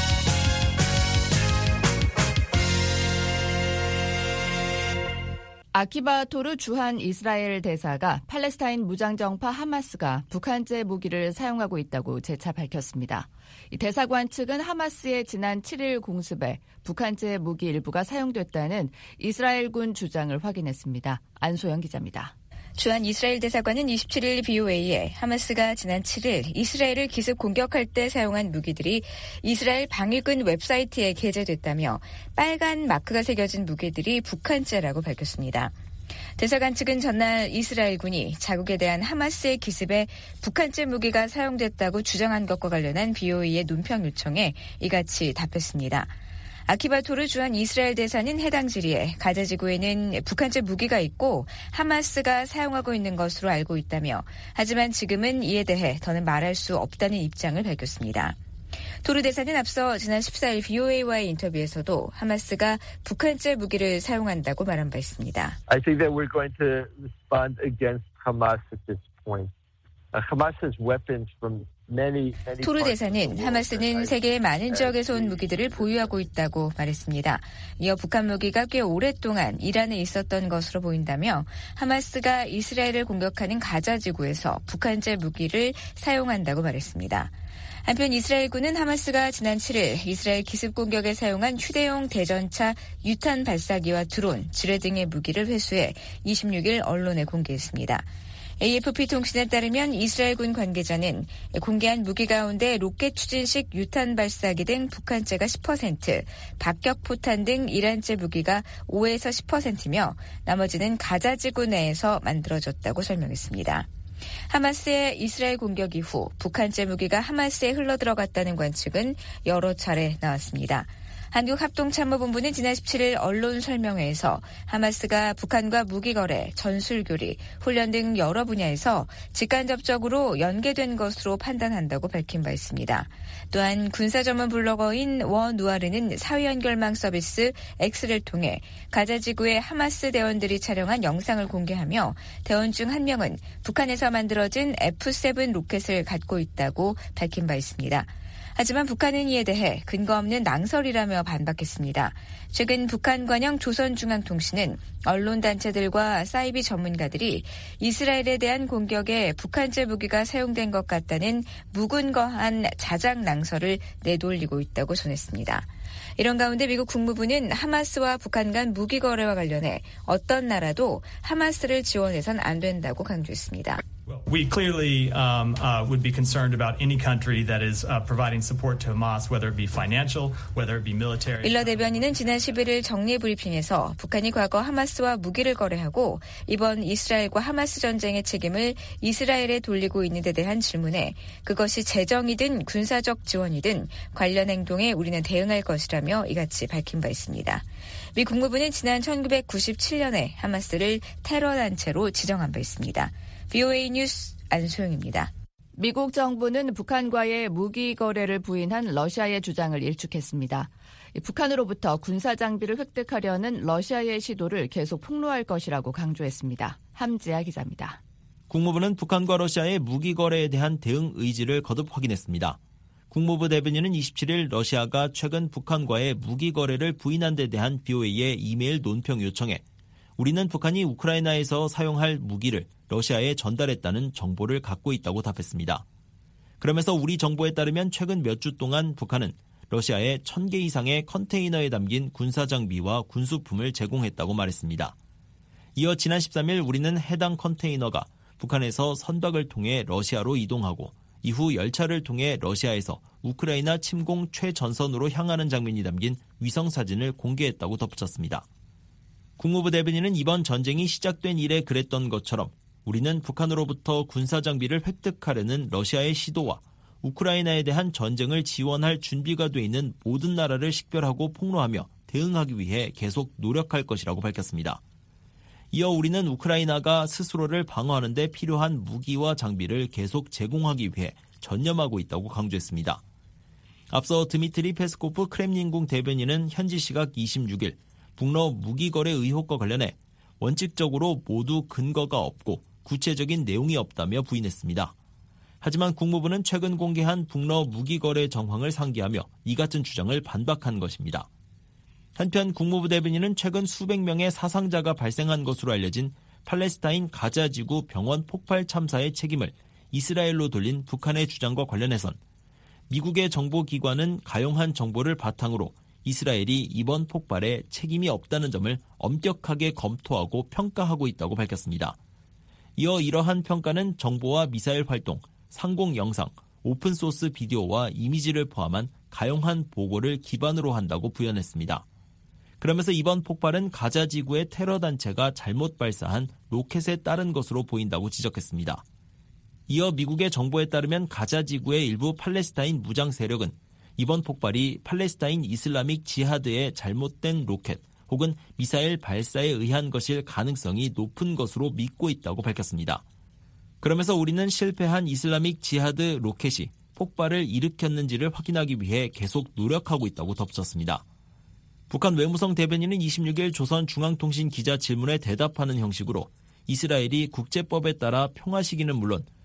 아키바토르 주한 이스라엘 대사가 팔레스타인 무장정파 하마스가 북한제 무기를 사용하고 있다고 재차 밝혔습니다. 이 대사관 측은 하마스의 지난 칠 일 공습에 북한제 무기 일부가 사용됐다는 이스라엘군 주장을 확인했습니다. 안소영 기자입니다. 주한 이스라엘 대사관은 이십칠 일 비오에이에 하마스가 지난 칠 일 이스라엘을 기습 공격할 때 사용한 무기들이 이스라엘 방위군 웹사이트에 게재됐다며 빨간 마크가 새겨진 무기들이 북한제라고 밝혔습니다. 대사관 측은 전날 이스라엘군이 자국에 대한 하마스의 기습에 북한제 무기가 사용됐다고 주장한 것과 관련한 비오에이의 논평 요청에 이같이 답했습니다. 아키바토르 주한 이스라엘 대사는 해당 질의에 가자 지구에는 북한제 무기가 있고 하마스가 사용하고 있는 것으로 알고 있다며 하지만 지금은 이에 대해 더는 말할 수 없다는 입장을 밝혔습니다. 토르 대사는 앞서 지난 십사 일 비오에이와의 인터뷰에서도 하마스가 북한제 무기를 사용한다고 말한 바 있습니다. I think that we're going to respond against Hamas at this point. 토르 대사는 하마스는 세계의 많은 지역에서 온 무기들을 보유하고 있다고 말했습니다. 이어 북한 무기가 꽤 오랫동안 이란에 있었던 것으로 보인다며 하마스가 이스라엘을 공격하는 가자 지구에서 북한제 무기를 사용한다고 말했습니다. 한편 이스라엘군은 하마스가 지난 칠일 이스라엘 기습 공격에 사용한 휴대용 대전차 유탄 발사기와 드론, 지뢰 등의 무기를 회수해 이십육일 언론에 공개했습니다. 에이에프피 통신에 따르면 이스라엘군 관계자는 공개한 무기 가운데 로켓 추진식 유탄 발사기 등 북한제가 십 퍼센트, 박격포탄 등 이란제 무기가 오에서 십 퍼센트며 나머지는 가자 지구 내에서 만들어졌다고 설명했습니다. 하마스의 이스라엘 공격 이후 북한제 무기가 하마스에 흘러들어갔다는 관측은 여러 차례 나왔습니다. 한국합동참모본부는 지난 십칠일 언론 설명회에서 하마스가 북한과 무기거래, 전술교리, 훈련 등 여러 분야에서 직간접적으로 연계된 것으로 판단한다고 밝힌 바 있습니다. 또한 군사전문 블로거인 워 누아르는 사회연결망 서비스 X를 통해 가자지구의 하마스 대원들이 촬영한 영상을 공개하며 대원 중 한 명은 북한에서 만들어진 에프 세븐 로켓을 갖고 있다고 밝힌 바 있습니다. 하지만 북한은 이에 대해 근거 없는 낭설이라며 반박했습니다. 최근 북한 관영 조선중앙통신은 언론단체들과 사이비 전문가들이 이스라엘에 대한 공격에 북한제 무기가 사용된 것 같다는 무근거한 자작 낭설을 내돌리고 있다고 전했습니다. 이런 가운데 미국 국무부는 하마스와 북한 간 무기 거래와 관련해 어떤 나라도 하마스를 지원해선 안 된다고 강조했습니다. We clearly um, uh, would be concerned about any country that is uh, providing support to Hamas, whether it be financial, whether it be military. 밀러 대변인은 지난 십일일 정례 브리핑에서 북한이 과거 하마스와 무기를 거래하고 이번 이스라엘과 하마스 전쟁의 책임을 이스라엘에 돌리고 있는 데 대한 질문에 그것이 재정이든 군사적 지원이든 관련 행동에 우리는 대응할 것이라며 이같이 밝힌 바 있습니다. 미 국무부는 지난 천구백구십칠년에 하마스를 테러 단체로 지정한 바 있습니다. 브이오에이 뉴스 안소영입니다. 미국 정부는 북한과의 무기 거래를 부인한 러시아의 주장을 일축했습니다. 북한으로부터 군사 장비를 획득하려는 러시아의 시도를 계속 폭로할 것이라고 강조했습니다. 함지아 기자입니다. 국무부는 북한과 러시아의 무기 거래에 대한 대응 의지를 거듭 확인했습니다. 국무부 대변인은 이십칠일 러시아가 최근 북한과의 무기 거래를 부인한 데 대한 브이오에이의 이메일 논평 요청에 우리는 북한이 우크라이나에서 사용할 무기를 러시아에 전달했다는 정보를 갖고 있다고 답했습니다. 그러면서 우리 정보에 따르면 최근 몇 주 동안 북한은 러시아에 천 개 이상의 컨테이너에 담긴 군사장비와 군수품을 제공했다고 말했습니다. 이어 지난 십삼일 우리는 해당 컨테이너가 북한에서 선박을 통해 러시아로 이동하고 이후 열차를 통해 러시아에서 우크라이나 침공 최전선으로 향하는 장면이 담긴 위성사진을 공개했다고 덧붙였습니다. 국무부 대변인은 이번 전쟁이 시작된 이래 그랬던 것처럼 우리는 북한으로부터 군사장비를 획득하려는 러시아의 시도와 우크라이나에 대한 전쟁을 지원할 준비가 돼 있는 모든 나라를 식별하고 폭로하며 대응하기 위해 계속 노력할 것이라고 밝혔습니다. 이어 우리는 우크라이나가 스스로를 방어하는 데 필요한 무기와 장비를 계속 제공하기 위해 전념하고 있다고 강조했습니다. 앞서 드미트리 페스코프 크렘린궁 대변인은 현지 시각 이십육일 북러 무기 거래 의혹과 관련해 원칙적으로 모두 근거가 없고 구체적인 내용이 없다며 부인했습니다. 하지만 국무부는 최근 공개한 북러 무기 거래 정황을 상기하며 이 같은 주장을 반박한 것입니다. 한편 국무부 대변인은 최근 수백 명의 사상자가 발생한 것으로 알려진 팔레스타인 가자지구 병원 폭발 참사의 책임을 이스라엘로 돌린 북한의 주장과 관련해선 미국의 정보기관은 가용한 정보를 바탕으로 이스라엘이 이번 폭발에 책임이 없다는 점을 엄격하게 검토하고 평가하고 있다고 밝혔습니다. 이어 이러한 평가는 정보와 미사일 활동, 상공 영상, 오픈소스 비디오와 이미지를 포함한 가용한 보고를 기반으로 한다고 부연했습니다. 그러면서 이번 폭발은 가자 지구의 테러 단체가 잘못 발사한 로켓에 따른 것으로 보인다고 지적했습니다. 이어 미국의 정보에 따르면 가자 지구의 일부 팔레스타인 무장 세력은 이번 폭발이 팔레스타인 이슬라믹 지하드의 잘못된 로켓 혹은 미사일 발사에 의한 것일 가능성이 높은 것으로 믿고 있다고 밝혔습니다. 그러면서 우리는 실패한 이슬라믹 지하드 로켓이 폭발을 일으켰는지를 확인하기 위해 계속 노력하고 있다고 덧붙였습니다. 북한 외무성 대변인은 이십육일 조선중앙통신 기자 질문에 대답하는 형식으로 이스라엘이 국제법에 따라 평화 시기는 물론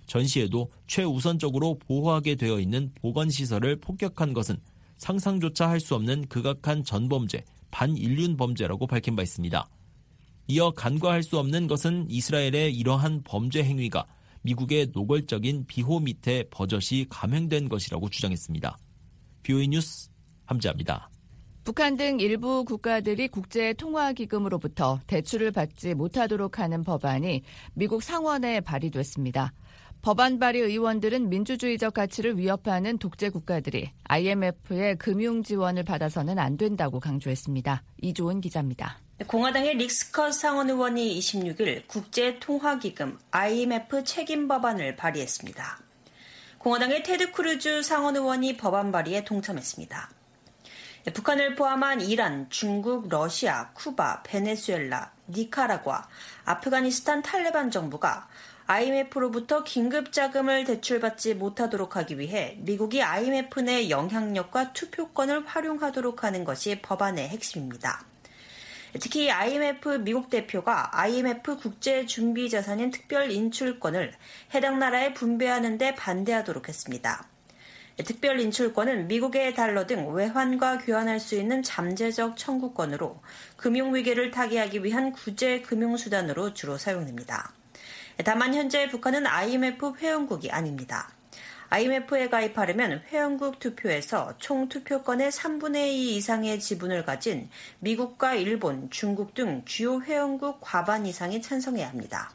전시에도 최우선적으로 보호하게 되어 있는 보건시설을 폭격한 것은 상상조차 할 수 없는 극악한 전범죄, 반인륜 범죄라고 밝힌 바 있습니다. 이어 간과할 수 없는 것은 이스라엘의 이러한 범죄 행위가 미국의 노골적인 비호 밑에 버젓이 감행된 것이라고 주장했습니다. 비오이 뉴스 함지아입니다. 북한 등 일부 국가들이 국제통화기금으로부터 대출을 받지 못하도록 하는 법안이 미국 상원에 발의됐습니다. 법안 발의 의원들은 민주주의적 가치를 위협하는 독재 국가들이 아이엠에프의 금융 지원을 받아서는 안 된다고 강조했습니다. 이조은 기자입니다. 공화당의 릭 스컷 상원 의원이 이십육일 국제통화기금 아이엠에프 책임 법안을 발의했습니다. 공화당의 테드 크루즈 상원 의원이 법안 발의에 동참했습니다. 북한을 포함한 이란, 중국, 러시아, 쿠바, 베네수엘라, 니카라과, 아프가니스탄 탈레반 정부가 아이엠에프로부터 긴급 자금을 대출받지 못하도록 하기 위해 미국이 아이엠에프 내 영향력과 투표권을 활용하도록 하는 것이 법안의 핵심입니다. 특히 아이엠에프 미국 대표가 아이엠에프 국제준비자산인 특별인출권을 해당 나라에 분배하는 데 반대하도록 했습니다. 특별인출권은 미국의 달러 등 외환과 교환할 수 있는 잠재적 청구권으로 금융위기를 타개하기 위한 구제 금융수단으로 주로 사용됩니다. 다만 현재 북한은 아이엠에프 회원국이 아닙니다. 아이엠에프에 가입하려면 회원국 투표에서 총 투표권의 삼분의 이 이상의 지분을 가진 미국과 일본, 중국 등 주요 회원국 과반 이상이 찬성해야 합니다.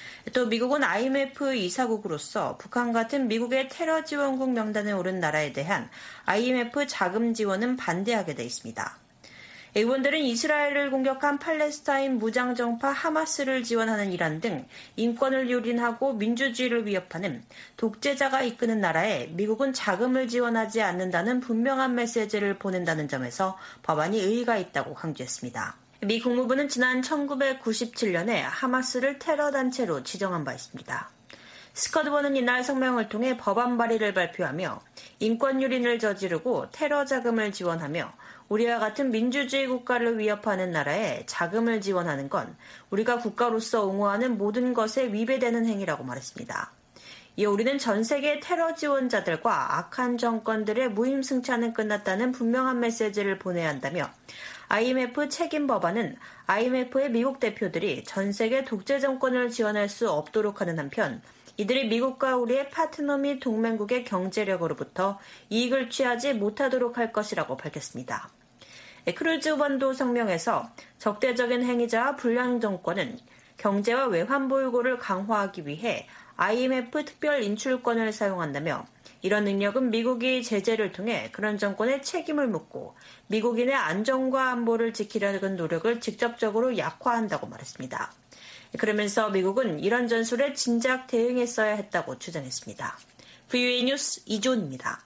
또 미국은 아이엠에프 이사국으로서 북한 같은 미국의 테러 지원국 명단에 오른 나라에 대한 아이엠에프 자금 지원은 반대하게 돼 있습니다. 의원들은 이스라엘을 공격한 팔레스타인 무장정파 하마스를 지원하는 이란 등 인권을 유린하고 민주주의를 위협하는 독재자가 이끄는 나라에 미국은 자금을 지원하지 않는다는 분명한 메시지를 보낸다는 점에서 법안이 의의가 있다고 강조했습니다. 미 국무부는 지난 천구백구십칠년에 하마스를 테러단체로 지정한 바 있습니다. 스컷 의원은 이날 성명을 통해 법안 발의를 발표하며 인권 유린을 저지르고 테러 자금을 지원하며 우리와 같은 민주주의 국가를 위협하는 나라에 자금을 지원하는 건 우리가 국가로서 옹호하는 모든 것에 위배되는 행위라고 말했습니다. 이어 우리는 전 세계 테러 지원자들과 악한 정권들의 무임승차는 끝났다는 분명한 메시지를 보내야 한다며 아이엠에프 책임 법안은 아이엠에프의 미국 대표들이 전 세계 독재 정권을 지원할 수 없도록 하는 한편 이들이 미국과 우리의 파트너 및 동맹국의 경제력으로부터 이익을 취하지 못하도록 할 것이라고 밝혔습니다. 크루즈 의원도 성명에서 적대적인 행위자와 불량 정권은 경제와 외환 보유고를 강화하기 위해 아이엠에프 특별 인출권을 사용한다며 이런 능력은 미국이 제재를 통해 그런 정권의 책임을 묻고 미국인의 안전과 안보를 지키려는 노력을 직접적으로 약화한다고 말했습니다. 그러면서 미국은 이런 전술에 진작 대응했어야 했다고 주장했습니다. 브이오에이 뉴스 이조은입니다.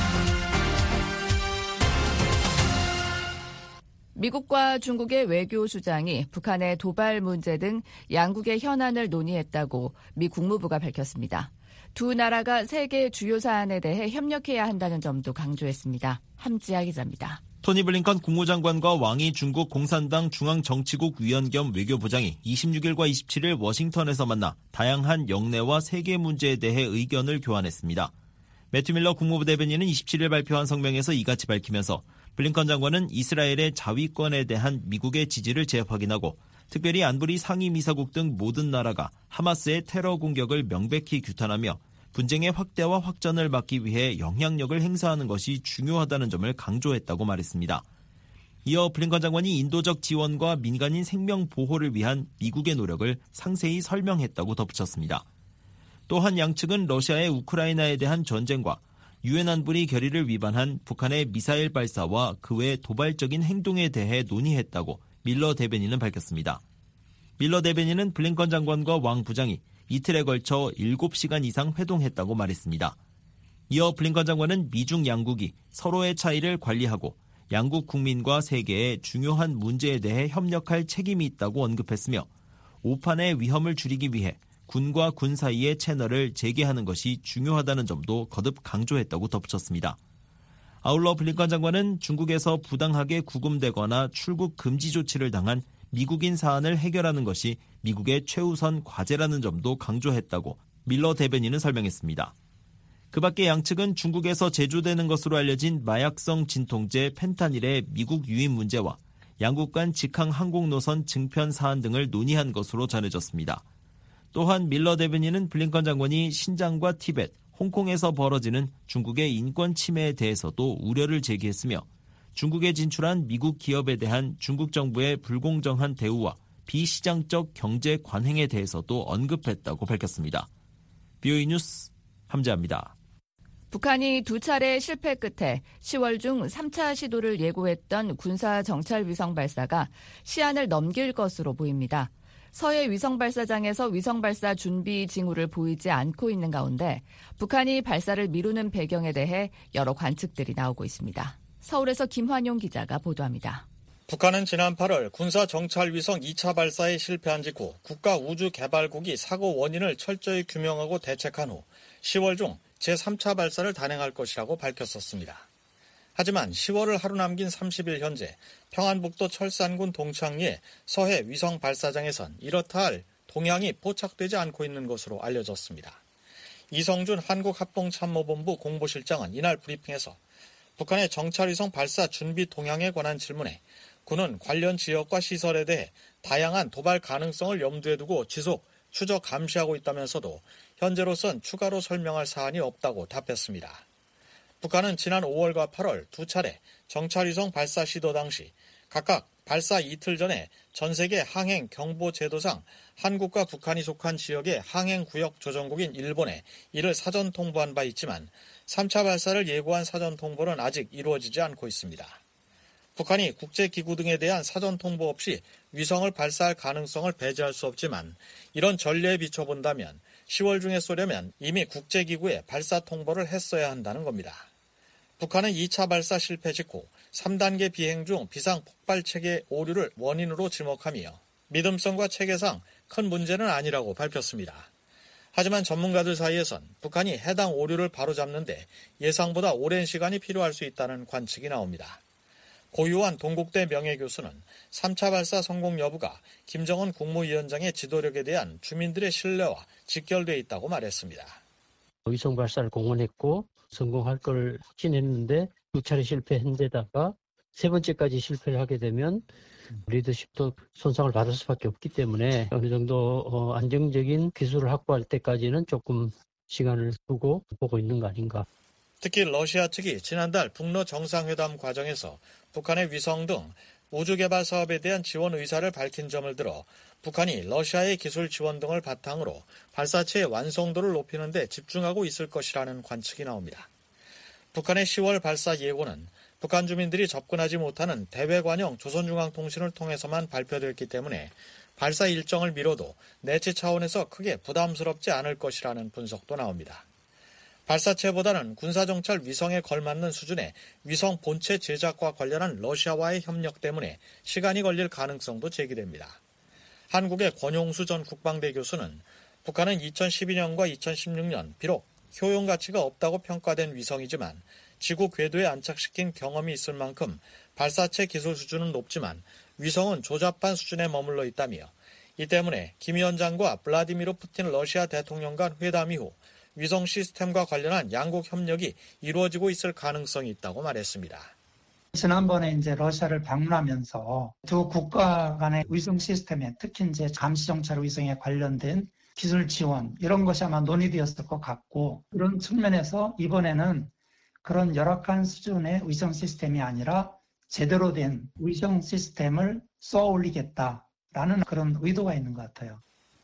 미국과 중국의 외교수장이 북한의 도발 문제 등 양국의 현안을 논의했다고 미 국무부가 밝혔습니다. 두 나라가 세계 주요 사안에 대해 협력해야 한다는 점도 강조했습니다. 함지아 기자입니다. 토니 블링컨 국무장관과 왕이 중국 공산당 중앙정치국 위원 겸 외교부장이 이십육일과 이십칠일 워싱턴에서 만나 다양한 영내와 세계 문제에 대해 의견을 교환했습니다. 매튜 밀러 국무부 대변인은 이십칠일 발표한 성명에서 이같이 밝히면서 블링컨 장관은 이스라엘의 자위권에 대한 미국의 지지를 재확인하고 특별히 안보리 상임이사국 등 모든 나라가 하마스의 테러 공격을 명백히 규탄하며 분쟁의 확대와 확전을 막기 위해 영향력을 행사하는 것이 중요하다는 점을 강조했다고 말했습니다. 이어 블링컨 장관이 인도적 지원과 민간인 생명 보호를 위한 미국의 노력을 상세히 설명했다고 덧붙였습니다. 또한 양측은 러시아의 우크라이나에 대한 전쟁과 유엔 안보리 결의를 위반한 북한의 미사일 발사와 그 외 도발적인 행동에 대해 논의했다고 밀러 대변인은 밝혔습니다. 밀러 대변인은 블링컨 장관과 왕 부장이 이틀에 걸쳐 일곱 시간 이상 회동했다고 말했습니다. 이어 블링컨 장관은 미중 양국이 서로의 차이를 관리하고 양국 국민과 세계의 중요한 문제에 대해 협력할 책임이 있다고 언급했으며 오판의 위험을 줄이기 위해 군과 군 사이의 채널을 재개하는 것이 중요하다는 점도 거듭 강조했다고 덧붙였습니다. 아울러 블링컨 장관은 중국에서 부당하게 구금되거나 출국 금지 조치를 당한 미국인 사안을 해결하는 것이 미국의 최우선 과제라는 점도 강조했다고 밀러 대변인은 설명했습니다. 그 밖에 양측은 중국에서 제조되는 것으로 알려진 마약성 진통제 펜타닐의 미국 유입 문제와 양국 간 직항 항공 노선 증편 사안 등을 논의한 것으로 전해졌습니다. 또한 밀러 대변인은 블링컨 장관이 신장과 티벳, 홍콩에서 벌어지는 중국의 인권 침해에 대해서도 우려를 제기했으며 중국에 진출한 미국 기업에 대한 중국 정부의 불공정한 대우와 비시장적 경제 관행에 대해서도 언급했다고 밝혔습니다. 비오이 뉴스 함재합니다. 북한이 두 차례 실패 끝에 시월 중 삼 차 시도를 예고했던 군사 정찰 위성 발사가 시한을 넘길 것으로 보입니다. 서해 위성 발사장에서 위성 발사 준비 징후를 보이지 않고 있는 가운데 북한이 발사를 미루는 배경에 대해 여러 관측들이 나오고 있습니다. 서울에서 김환용 기자가 보도합니다. 북한은 지난 팔월 군사 정찰 위성 이 차 발사에 실패한 직후 국가우주개발국이 사고 원인을 철저히 규명하고 대책한 후 시월 중 제삼 차 발사를 단행할 것이라고 밝혔었습니다. 하지만 시월을 하루 남긴 삼십 일 현재 평안북도 철산군 동창리의 서해 위성 발사장에선 이렇다 할 동향이 포착되지 않고 있는 것으로 알려졌습니다. 이성준 한국합동참모본부 공보실장은 이날 브리핑에서 북한의 정찰위성 발사 준비 동향에 관한 질문에 군은 관련 지역과 시설에 대해 다양한 도발 가능성을 염두에 두고 지속, 추적 감시하고 있다면서도 현재로선 추가로 설명할 사안이 없다고 답했습니다. 북한은 지난 오월과 팔월 두 차례 정찰위성 발사 시도 당시 각각 발사 이틀 전에 전 세계 항행 경보 제도상 한국과 북한이 속한 지역의 항행구역 조정국인 일본에 이를 사전 통보한 바 있지만 삼 차 발사를 예고한 사전 통보는 아직 이루어지지 않고 있습니다. 북한이 국제기구 등에 대한 사전 통보 없이 위성을 발사할 가능성을 배제할 수 없지만 이런 전례에 비춰본다면 시월 중에 쏘려면 이미 국제기구에 발사 통보를 했어야 한다는 겁니다. 북한은 이 차 발사 실패 직후 삼 단계 비행 중 비상 폭발 체계 오류를 원인으로 지목하며 믿음성과 체계상 큰 문제는 아니라고 밝혔습니다. 하지만 전문가들 사이에선 북한이 해당 오류를 바로잡는데 예상보다 오랜 시간이 필요할 수 있다는 관측이 나옵니다. 고유한 동국대 명예교수는 삼 차 발사 성공 여부가 김정은 국무위원장의 지도력에 대한 주민들의 신뢰와 직결돼 있다고 말했습니다. 위성 발사를 공언했고 성공할 걸 확신했는데 두 차례 실패한 데다가 세 번째까지 실패를 하게 되면 리더십도 손상을 받을 수밖에 없기 때문에 어느 정도 안정적인 기술을 확보할 때까지는 조금 시간을 두고 보고 있는 거 아닌가. 특히 러시아 측이 지난달 북러 정상회담 과정에서 북한의 위성 등 우주개발 사업에 대한 지원 의사를 밝힌 점을 들어 북한이 러시아의 기술 지원 등을 바탕으로 발사체의 완성도를 높이는 데 집중하고 있을 것이라는 관측이 나옵니다. 북한의 시월 발사 예고는 북한 주민들이 접근하지 못하는 대외관용 조선중앙통신을 통해서만 발표됐기 때문에 발사 일정을 미뤄도 내치 차원에서 크게 부담스럽지 않을 것이라는 분석도 나옵니다. 발사체보다는 군사정찰 위성에 걸맞는 수준의 위성 본체 제작과 관련한 러시아와의 협력 때문에 시간이 걸릴 가능성도 제기됩니다. 한국의 권용수 전 국방대 교수는 북한은 이천십이 년과 이천십육 년 비록 효용 가치가 없다고 평가된 위성이지만 지구 궤도에 안착시킨 경험이 있을 만큼 발사체 기술 수준은 높지만 위성은 조잡한 수준에 머물러 있다며 이 때문에 김 위원장과 블라디미르 푸틴 러시아 대통령 간 회담 이후 위성 시스템과 관련한 양국 협력이 이루어지고 있을 가능성이 있다고 말했습니다. 지난번에 이제 러시아를 방문하면서 두 국가 간의 위성 시스템에 특히 이제 감시 정찰 위성에 관련된 기술 지원 이런 것이 아마 논의되었을 것 같고 그런 측면에서 이번에는 그런 열악한 수준의 위성 시스템이 아니라 제대로 된 위성 시스템을 쏘아 올리겠다라는 그런 의도가 있는 것 같아요.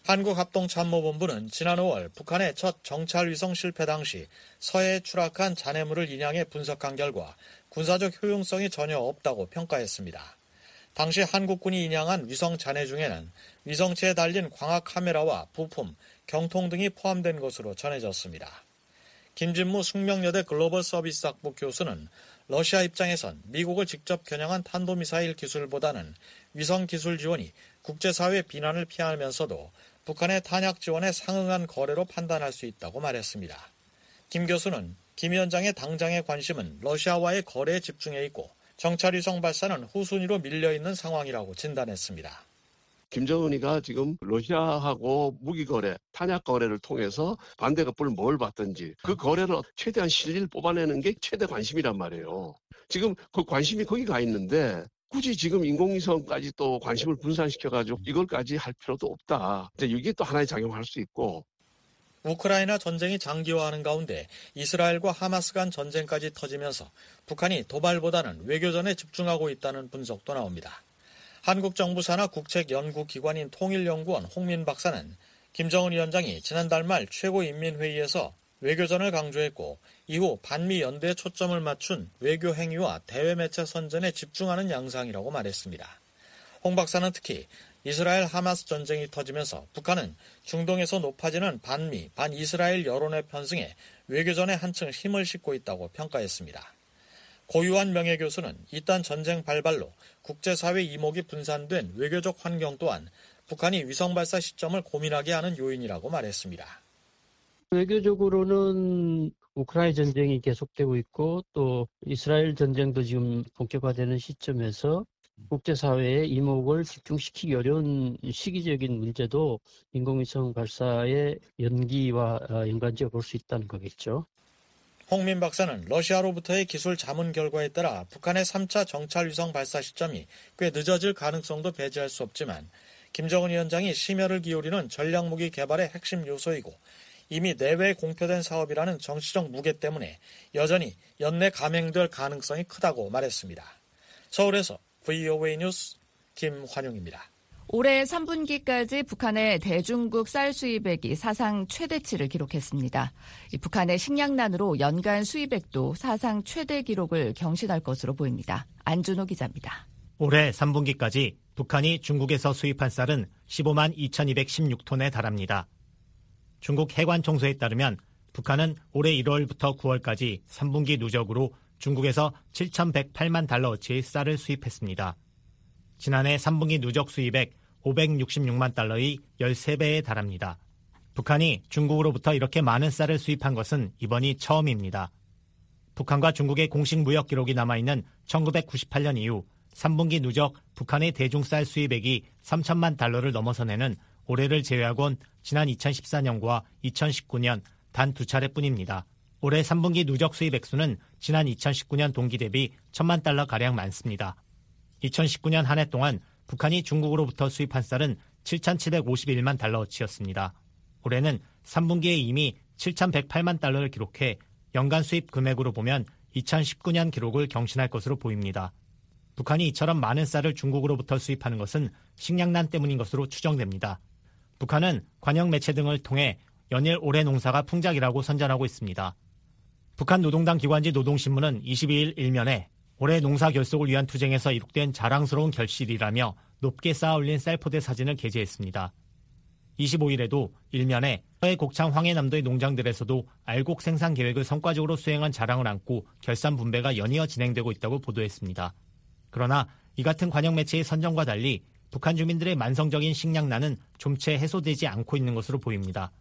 한국합동참모본부는 지난 오월 북한의 첫 정찰위성 실패 당시 서해에 추락한 잔해물을 인양해 분석한 결과 군사적 효용성이 전혀 없다고 평가했습니다. 당시 한국군이 인양한 위성 잔해 중에는 위성체에 달린 광학 카메라와 부품, 경통 등이 포함된 것으로 전해졌습니다. 김진무 숙명여대 글로벌 서비스학부 교수는 러시아 입장에선 미국을 직접 겨냥한 탄도미사일 기술보다는 위성 기술 지원이 국제사회 비난을 피하면서도 북한의 탄약 지원에 상응한 거래로 판단할 수 있다고 말했습니다. 김 교수는 김 위원장의 당장의 관심은 러시아와의 거래에 집중해 있고 정찰위성 발사는 후순위로 밀려있는 상황이라고 진단했습니다. 김정은이가 지금 러시아하고 무기 거래, 탄약 거래를 통해서 반대급부를 뭘 받든지 그 거래를 최대한 실리를 뽑아내는 게 최대 관심이란 말이에요. 지금 그 관심이 거기 가 있는데 굳이 지금 인공위성까지 또 관심을 분산시켜가지고 이걸까지 할 필요도 없다. 이제 이게 또 하나의 작용할 수 있고. 우크라이나 전쟁이 장기화하는 가운데 이스라엘과 하마스 간 전쟁까지 터지면서 북한이 도발보다는 외교전에 집중하고 있다는 분석도 나옵니다. 한국 정부 산하 국책연구기관인 통일연구원 홍민 박사는 김정은 위원장이 지난달 말 최고인민회의에서 외교전을 강조했고 이후 반미 연대에 초점을 맞춘 외교 행위와 대외 매체 선전에 집중하는 양상이라고 말했습니다. 홍 박사는 특히 이스라엘 하마스 전쟁이 터지면서 북한은 중동에서 높아지는 반미, 반이스라엘 여론의 편승에 외교전에 한층 힘을 싣고 있다고 평가했습니다. 고유한 명예교수는 이딴 전쟁 발발로 국제사회 이목이 분산된 외교적 환경 또한 북한이 위성 발사 시점을 고민하게 하는 요인이라고 말했습니다. 외교적으로는 우크라이나 전쟁이 계속되고 있고 또 이스라엘 전쟁도 지금 본격화되는 시점에서 국제사회의 이목을 집중시키기 어려운 시기적인 문제도 인공위성 발사의 연기와 연관지어 볼 수 있다는 거겠죠. 홍민 박사는 러시아로부터의 기술 자문 결과에 따라 북한의 삼 차 정찰위성 발사 시점이 꽤 늦어질 가능성도 배제할 수 없지만 김정은 위원장이 심혈을 기울이는 전략무기 개발의 핵심 요소이고 이미 내외에 공표된 사업이라는 정치적 무게 때문에 여전히 연내 감행될 가능성이 크다고 말했습니다. 서울에서 브이오에이 뉴스 김환용입니다. 올해 삼 분기까지 북한의 대중국 쌀 수입액이 사상 최대치를 기록했습니다. 북한의 식량난으로 연간 수입액도 사상 최대 기록을 경신할 것으로 보입니다. 안준호 기자입니다. 올해 삼 분기까지 북한이 중국에서 수입한 쌀은 십오만 이천이백십육 톤에 달합니다. 중국 해관총소에 따르면 북한은 올해 일월부터 구월까지 삼 분기 누적으로 중국에서 칠천백팔만 달러어치의 쌀을 수입했습니다. 지난해 삼 분기 누적 수입액 오백육십육만 달러의 열세 배에 달합니다. 북한이 중국으로부터 이렇게 많은 쌀을 수입한 것은 이번이 처음입니다. 북한과 중국의 공식 무역 기록이 남아있는 천구백구십팔 년 이후 삼 분기 누적 북한의 대중쌀 수입액이 삼천만 달러를 넘어선 해는 올해를 제외하곤 지난 이천십사 년과 이천십구 년 단 두 차례뿐입니다. 올해 삼 분기 누적 수입 액수는 지난 이천십구 년 동기 대비 천만 달러가량 많습니다. 이천십구 년 한 해 동안 북한이 중국으로부터 수입한 쌀은 칠천칠백오십일만 달러어치였습니다. 올해는 삼 분기에 이미 칠천백팔만 달러를 기록해 연간 수입 금액으로 보면 이천십구 년 기록을 경신할 것으로 보입니다. 북한이 이처럼 많은 쌀을 중국으로부터 수입하는 것은 식량난 때문인 것으로 추정됩니다. 북한은 관영 매체 등을 통해 연일 올해 농사가 풍작이라고 선전하고 있습니다. 북한 노동당 기관지 노동신문은 이십이 일 일면에 올해 농사 결속을 위한 투쟁에서 이룩된 자랑스러운 결실이라며 높게 쌓아올린 쌀포대 사진을 게재했습니다. 이십오 일에도 일면에 서해 곡창 황해남도의 농장들에서도 알곡 생산 계획을 성과적으로 수행한 자랑을 안고 결산 분배가 연이어 진행되고 있다고 보도했습니다. 그러나 이 같은 관영 매체의 선전과 달리 북한 주민들의 만성적인 식량난은 좀채 해소되지 않고 있는 것으로 보입니다.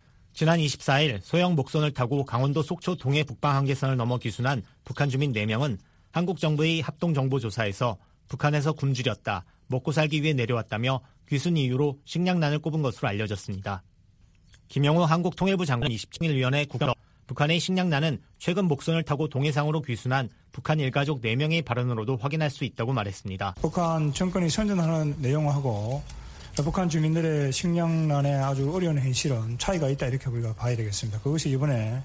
지난 이십사 일 소형 목선을 타고 강원도 속초 동해 북방 한계선을 넘어 귀순한 북한 주민 네 명은 한국 정부의 합동정보조사에서 북한에서 굶주렸다, 먹고 살기 위해 내려왔다며 귀순 이유로 식량난을 꼽은 것으로 알려졌습니다. 김영호 한국통일부 장관 이십칠 일 위원회 국감 북한의 식량난은 최근 목선을 타고 동해상으로 귀순한 북한 일가족 네 명의 발언으로도 확인할 수 있다고 말했습니다. 북한 정권이 선전하는 내용하고 북한 주민들의 식량난의 아주 어려운 현실은 차이가 있다 이렇게 우리가 봐야 되겠습니다. 그것이 이번에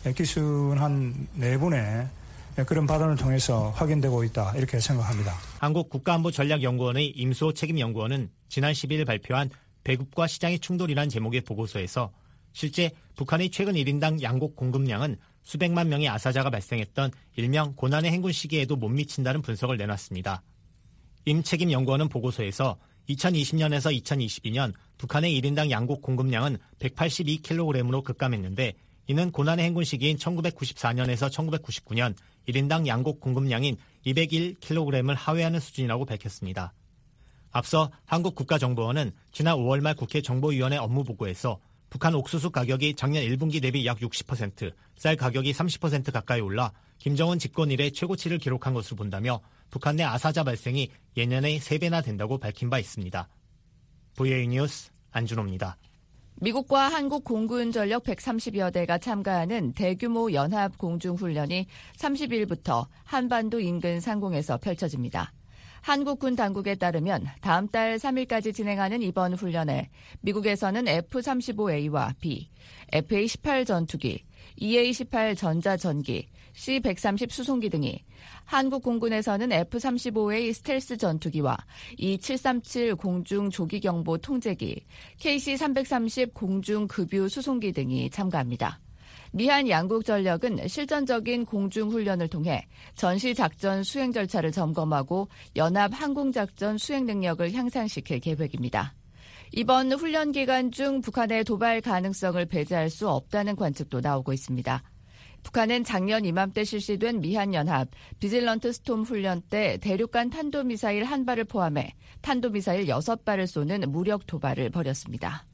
귀순한 네 분의 그런 발언을 통해서 확인되고 있다 이렇게 생각합니다. 한국 국가안보전략연구원의 임수호 책임연구원은 지난 십일 일 발표한 배급과 시장의 충돌이란 제목의 보고서에서 실제 북한의 최근 일 인당 양곡 공급량은 수백만 명의 아사자가 발생했던 일명 고난의 행군 시기에도 못 미친다는 분석을 내놨습니다. 임 책임연구원은 보고서에서 이천이십 년에서 이천이십이 년 북한의 일 인당 양곡 공급량은 백팔십이 킬로그램으로 급감했는데 이는 고난의 행군 시기인 천구백구십사 년에서 천구백구십구 년 일 인당 양곡 공급량인 이백일 킬로그램을 하회하는 수준이라고 밝혔습니다. 앞서 한국국가정보원은 지난 오월 말 국회 정보위원회 업무보고에서 북한 옥수수 가격이 작년 일 분기 대비 약 육십 퍼센트, 쌀 가격이 삼십 퍼센트 가까이 올라 김정은 집권 이래 최고치를 기록한 것으로 본다며 북한 내 아사자 발생이 예년의 세 배나 된다고 밝힌 바 있습니다. 브이오에이 뉴스 안준호입니다. 미국과 한국 공군 전력 백삼십여 대가 참가하는 대규모 연합 공중훈련이 삼십 일부터 한반도 인근 상공에서 펼쳐집니다. 한국군 당국에 따르면 다음 달 삼 일까지 진행하는 이번 훈련에 미국에서는 에프 삼십오 에이와 B, 에프에이 십팔 전투기, 이에이 십팔 전자전기, 씨 백삼십 수송기 등이, 한국 공군에서는 에프 삼십오 에이 스텔스 전투기와 이 칠삼칠 공중 조기경보 통제기, 케이씨 삼백삼십 공중급유 수송기 등이 참가합니다. 미한 양국 전력은 실전적인 공중훈련을 통해 전시작전 수행 절차를 점검하고 연합 항공작전 수행 능력을 향상시킬 계획입니다. 이번 훈련 기간 중 북한의 도발 가능성을 배제할 수 없다는 관측도 나오고 있습니다. 북한은 작년 이맘때 실시된 미한연합 비질런트 스톰 훈련 때 대륙간 탄도미사일 한 발을 포함해 탄도미사일 여섯 발을 쏘는 무력 도발을 벌였습니다.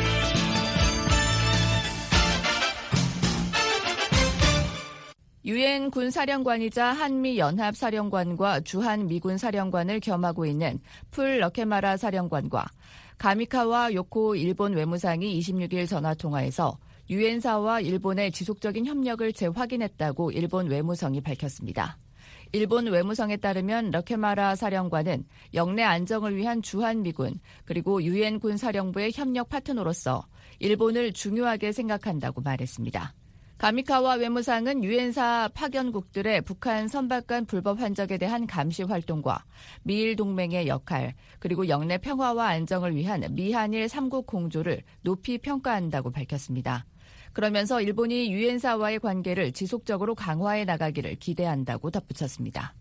유엔 군 사령관이자 한미 연합 사령관과 주한 미군 사령관을 겸하고 있는 풀 러케마라 사령관과 가미카와 요코 일본 외무상이 이십육 일 전화통화에서 유엔사와 일본의 지속적인 협력을 재확인했다고 일본 외무성이 밝혔습니다. 일본 외무성에 따르면 러케마라 사령관은 영내 안정을 위한 주한미군 그리고 유엔군 사령부의 협력 파트너로서 일본을 중요하게 생각한다고 말했습니다. 가미카와 외무상은 유엔사 파견국들의 북한 선박간 불법 환적에 대한 감시 활동과 미일 동맹의 역할, 그리고 영내 평화와 안정을 위한 미한일 삼국 공조를 높이 평가한다고 밝혔습니다. 그러면서 일본이 유엔사와의 관계를 지속적으로 강화해 나가기를 기대한다고 덧붙였습니다.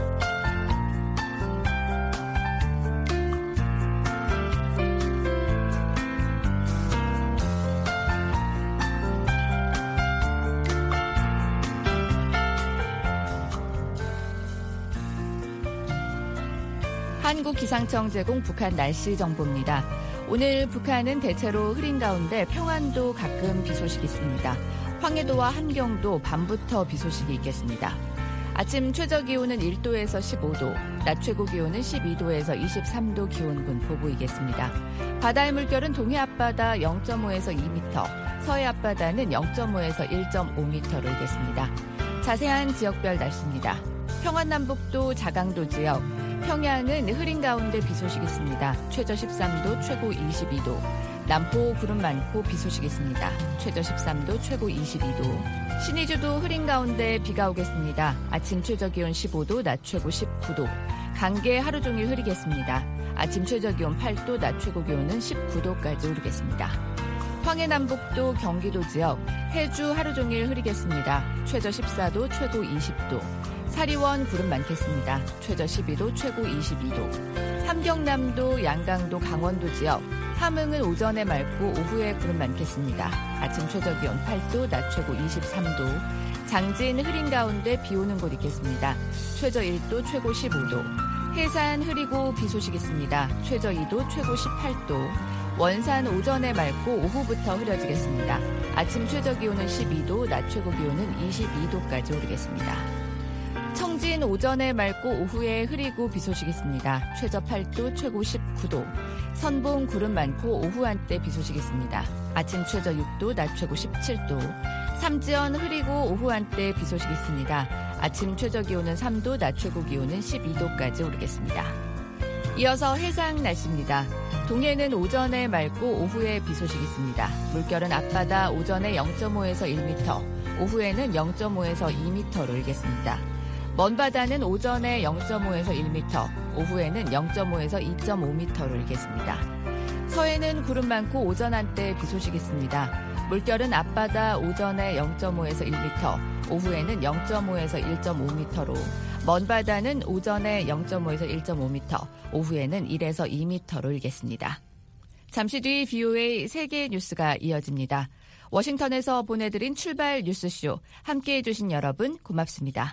한국기상청 제공 북한 날씨 정보입니다. 오늘 북한은 대체로 흐린 가운데 평안도 가끔 비 소식이 있습니다. 황해도와 함경도 밤부터 비 소식이 있겠습니다. 아침 최저기온은 일 도에서 십오 도, 낮 최고기온은 십이 도에서 이십삼 도 기온군 보이겠습니다. 바다의 물결은 동해 앞바다 영 점 오에서 이 미터, 서해 앞바다는 영 점 오에서 일 점 오 미터로 일겠습니다. 자세한 지역별 날씨입니다. 평안남북도 자강도 지역, 평양은 흐린 가운데 비 소식 있습니다. 최저 십삼 도, 최고 이십이 도. 남포 구름 많고 비 소식 있습니다. 최저 십삼 도, 최고 이십이 도. 신의주도 흐린 가운데 비가 오겠습니다. 아침 최저 기온 십오 도, 낮 최고 십구 도. 강계 하루 종일 흐리겠습니다. 아침 최저 기온 팔 도, 낮 최고 기온은 십구 도까지 오르겠습니다. 황해남북도 경기도 지역, 해주 하루 종일 흐리겠습니다. 최저 십사 도, 최고 이십 도. 사리원 구름 많겠습니다. 최저 십이 도, 최고 이십이 도. 함경남도, 양강도, 강원도 지역, 함흥은 오전에 맑고 오후에 구름 많겠습니다. 아침 최저 기온 팔 도, 낮 최고 이십삼 도. 장진 흐린 가운데 비 오는 곳 있겠습니다. 최저 일 도, 최고 십오 도. 해산 흐리고 비 소식 있습니다. 최저 이 도, 최고 십팔 도. 원산 오전에 맑고 오후부터 흐려지겠습니다. 아침 최저 기온은 십이 도, 낮 최고 기온은 이십이 도까지 오르겠습니다. 청진 오전에 맑고 오후에 흐리고 비 소식 있습니다. 최저 팔 도, 최고 십구 도. 선봉 구름 많고 오후 한때 비 소식 있습니다. 아침 최저 육 도, 낮 최고 십칠 도. 삼지연 흐리고 오후 한때 비 소식 있습니다. 아침 최저 기온은 삼 도, 낮 최고 기온은 십이 도까지 오르겠습니다. 이어서 해상 날씨입니다. 동해는 오전에 맑고 오후에 비 소식 있습니다. 물결은 앞바다 오전에 영 점 오에서 일 미터, 오후에는 영 점 오에서 이 미터로 일겠습니다. 먼바다는 오전에 영 점 오에서 일 미터, 오후에는 영 점 오에서 이 점 오 미터로 일겠습니다. 서해는 구름 많고 오전 한때 비 소식 있습니다. 물결은 앞바다 오전에 영 점 오에서 일 미터, 오후에는 영 점 오에서 일 점 오 미터로, 먼바다는 오전에 영 점 오에서 일 점 오 미터, 오후에는 일에서 이 미터로 일겠습니다. 잠시 뒤 브이오에이 세계 뉴스가 이어집니다. 워싱턴에서 보내드린 출발 뉴스쇼, 함께해 주신 여러분 고맙습니다.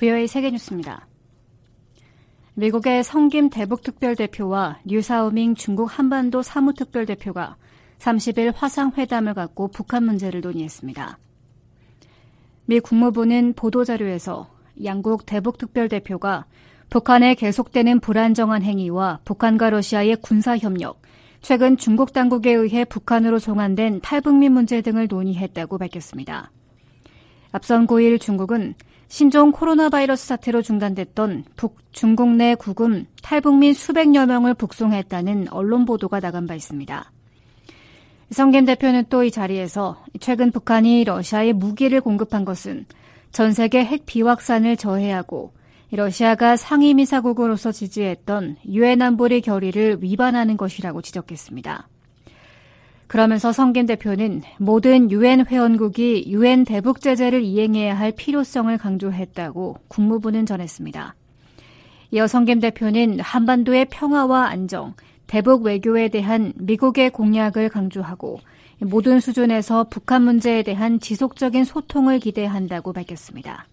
브이오에이 세계뉴스입니다. 미국의 성김 대북특별대표와 류사오밍 중국 한반도 사무특별대표가 삼십 일 화상회담을 갖고 북한 문제를 논의했습니다. 미 국무부는 보도자료에서 양국 대북특별대표가 북한의 계속되는 불안정한 행위와 북한과 러시아의 군사협력, 최근 중국 당국에 의해 북한으로 송환된 탈북민 문제 등을 논의했다고 밝혔습니다. 앞선 구 일 중국은 신종 코로나 바이러스 사태로 중단됐던 북, 중국 내 구금 탈북민 수백여 명을 북송했다는 언론 보도가 나간 바 있습니다. 성김 대표는 또 이 자리에서 최근 북한이 러시아에 무기를 공급한 것은 전 세계 핵 비확산을 저해하고 러시아가 상임이사국으로서 지지했던 유엔 안보리 결의를 위반하는 것이라고 지적했습니다. 그러면서 성김 대표는 모든 유엔 회원국이 유엔 대북 제재를 이행해야 할 필요성을 강조했다고 국무부는 전했습니다. 이어 성김 대표는 한반도의 평화와 안정, 대북 외교에 대한 미국의 공약을 강조하고 모든 수준에서 북한 문제에 대한 지속적인 소통을 기대한다고 밝혔습니다.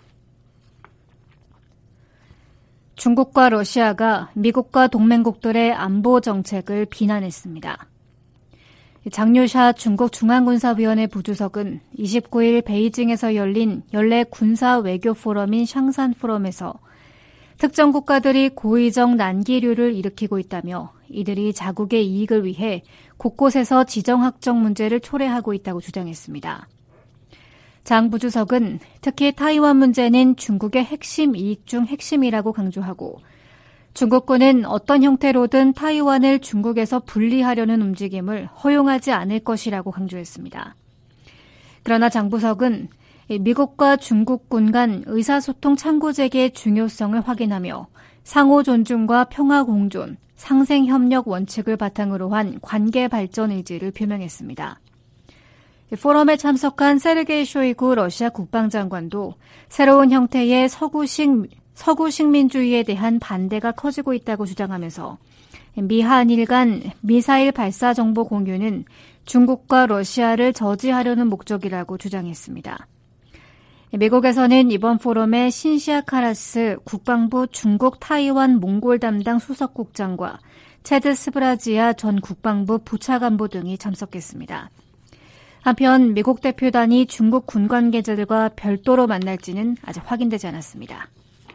중국과 러시아가 미국과 동맹국들의 안보 정책을 비난했습니다. 장류샤 중국 중앙군사위원회 부주석은 이십구 일 베이징에서 열린 연례 군사 외교 포럼인 샹산 포럼에서 특정 국가들이 고의적 난기류를 일으키고 있다며 이들이 자국의 이익을 위해 곳곳에서 지정학적 문제를 초래하고 있다고 주장했습니다. 장 부주석은 특히 타이완 문제는 중국의 핵심 이익 중 핵심이라고 강조하고 중국군은 어떤 형태로든 타이완을 중국에서 분리하려는 움직임을 허용하지 않을 것이라고 강조했습니다. 그러나 장 부석은 미국과 중국군 간 의사소통 창구제기의 중요성을 확인하며 상호 존중과 평화 공존, 상생협력 원칙을 바탕으로 한 관계 발전 의지를 표명했습니다. 포럼에 참석한 세르게이 쇼이구 러시아 국방장관도 새로운 형태의 서구식, 서구식민주의에 대한 반대가 커지고 있다고 주장하면서 미한일 간 미사일 발사 정보 공유는 중국과 러시아를 저지하려는 목적이라고 주장했습니다. 미국에서는 이번 포럼에 신시아 카라스 국방부 중국 타이완 몽골 담당 수석국장과 체드 스브라지아 전 국방부 부차관보 등이 참석했습니다. 한편 미국 대표단이 중국 군 관계자들과 별도로 만날지는 아직 확인되지 않았습니다.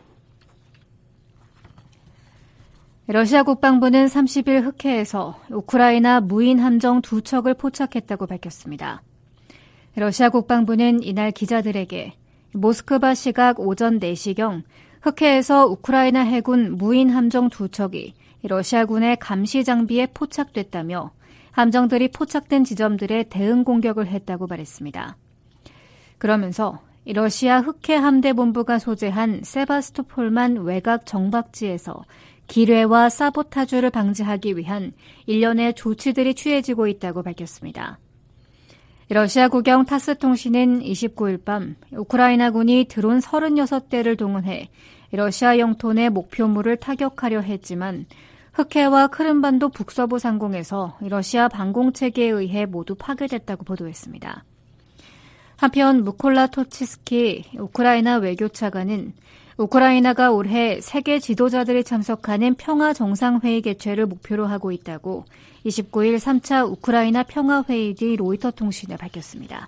러시아 국방부는 삼십 일 흑해에서 우크라이나 무인 함정 두 척을 포착했다고 밝혔습니다. 러시아 국방부는 이날 기자들에게 모스크바 시각 오전 네 시경 흑해에서 우크라이나 해군 무인 함정 두 척이 러시아군의 감시 장비에 포착됐다며 함정들이 포착된 지점들에 대응 공격을 했다고 말했습니다. 그러면서 러시아 흑해 함대본부가 소재한 세바스토폴만 외곽 정박지에서 기뢰와 사보타주를 방지하기 위한 일련의 조치들이 취해지고 있다고 밝혔습니다. 러시아 국영 타스 통신은 이십구 일 밤 우크라이나군이 드론 서른여섯 대를 동원해 러시아 영토 내 목표물을 타격하려 했지만 흑해와 크림반도 북서부 상공에서 러시아 방공체계에 의해 모두 파괴됐다고 보도했습니다. 한편 무콜라 토치스키 우크라이나 외교차관은 우크라이나가 올해 세계 지도자들이 참석하는 평화 정상회의 개최를 목표로 하고 있다고 이십구 일 삼 차 우크라이나 평화회의 뒤 로이터 통신에 밝혔습니다.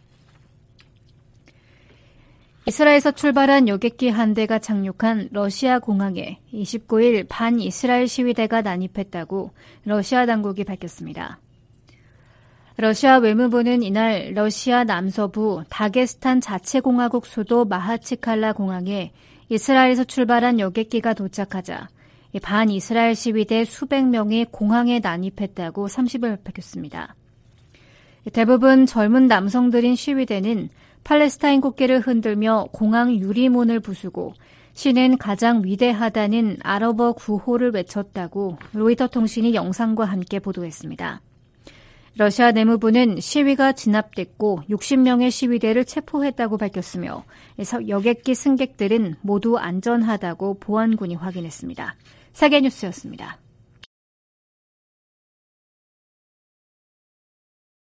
이스라엘에서 출발한 여객기 한 대가 착륙한 러시아 공항에 이십구 일 반이스라엘 시위대가 난입했다고 러시아 당국이 밝혔습니다. 러시아 외무부는 이날 러시아 남서부 다게스탄 자치공화국 수도 마하치칼라 공항에 이스라엘에서 출발한 여객기가 도착하자 반이스라엘 시위대 수백 명이 공항에 난입했다고 삼십 일 밝혔습니다. 대부분 젊은 남성들인 시위대는 팔레스타인 국기를 흔들며 공항 유리문을 부수고 시는 가장 위대하다는 아랍어 구호를 외쳤다고 로이터 통신이 영상과 함께 보도했습니다. 러시아 내무부는 시위가 진압됐고 육십 명의 시위대를 체포했다고 밝혔으며 여객기 승객들은 모두 안전하다고 보안군이 확인했습니다. 세계뉴스였습니다.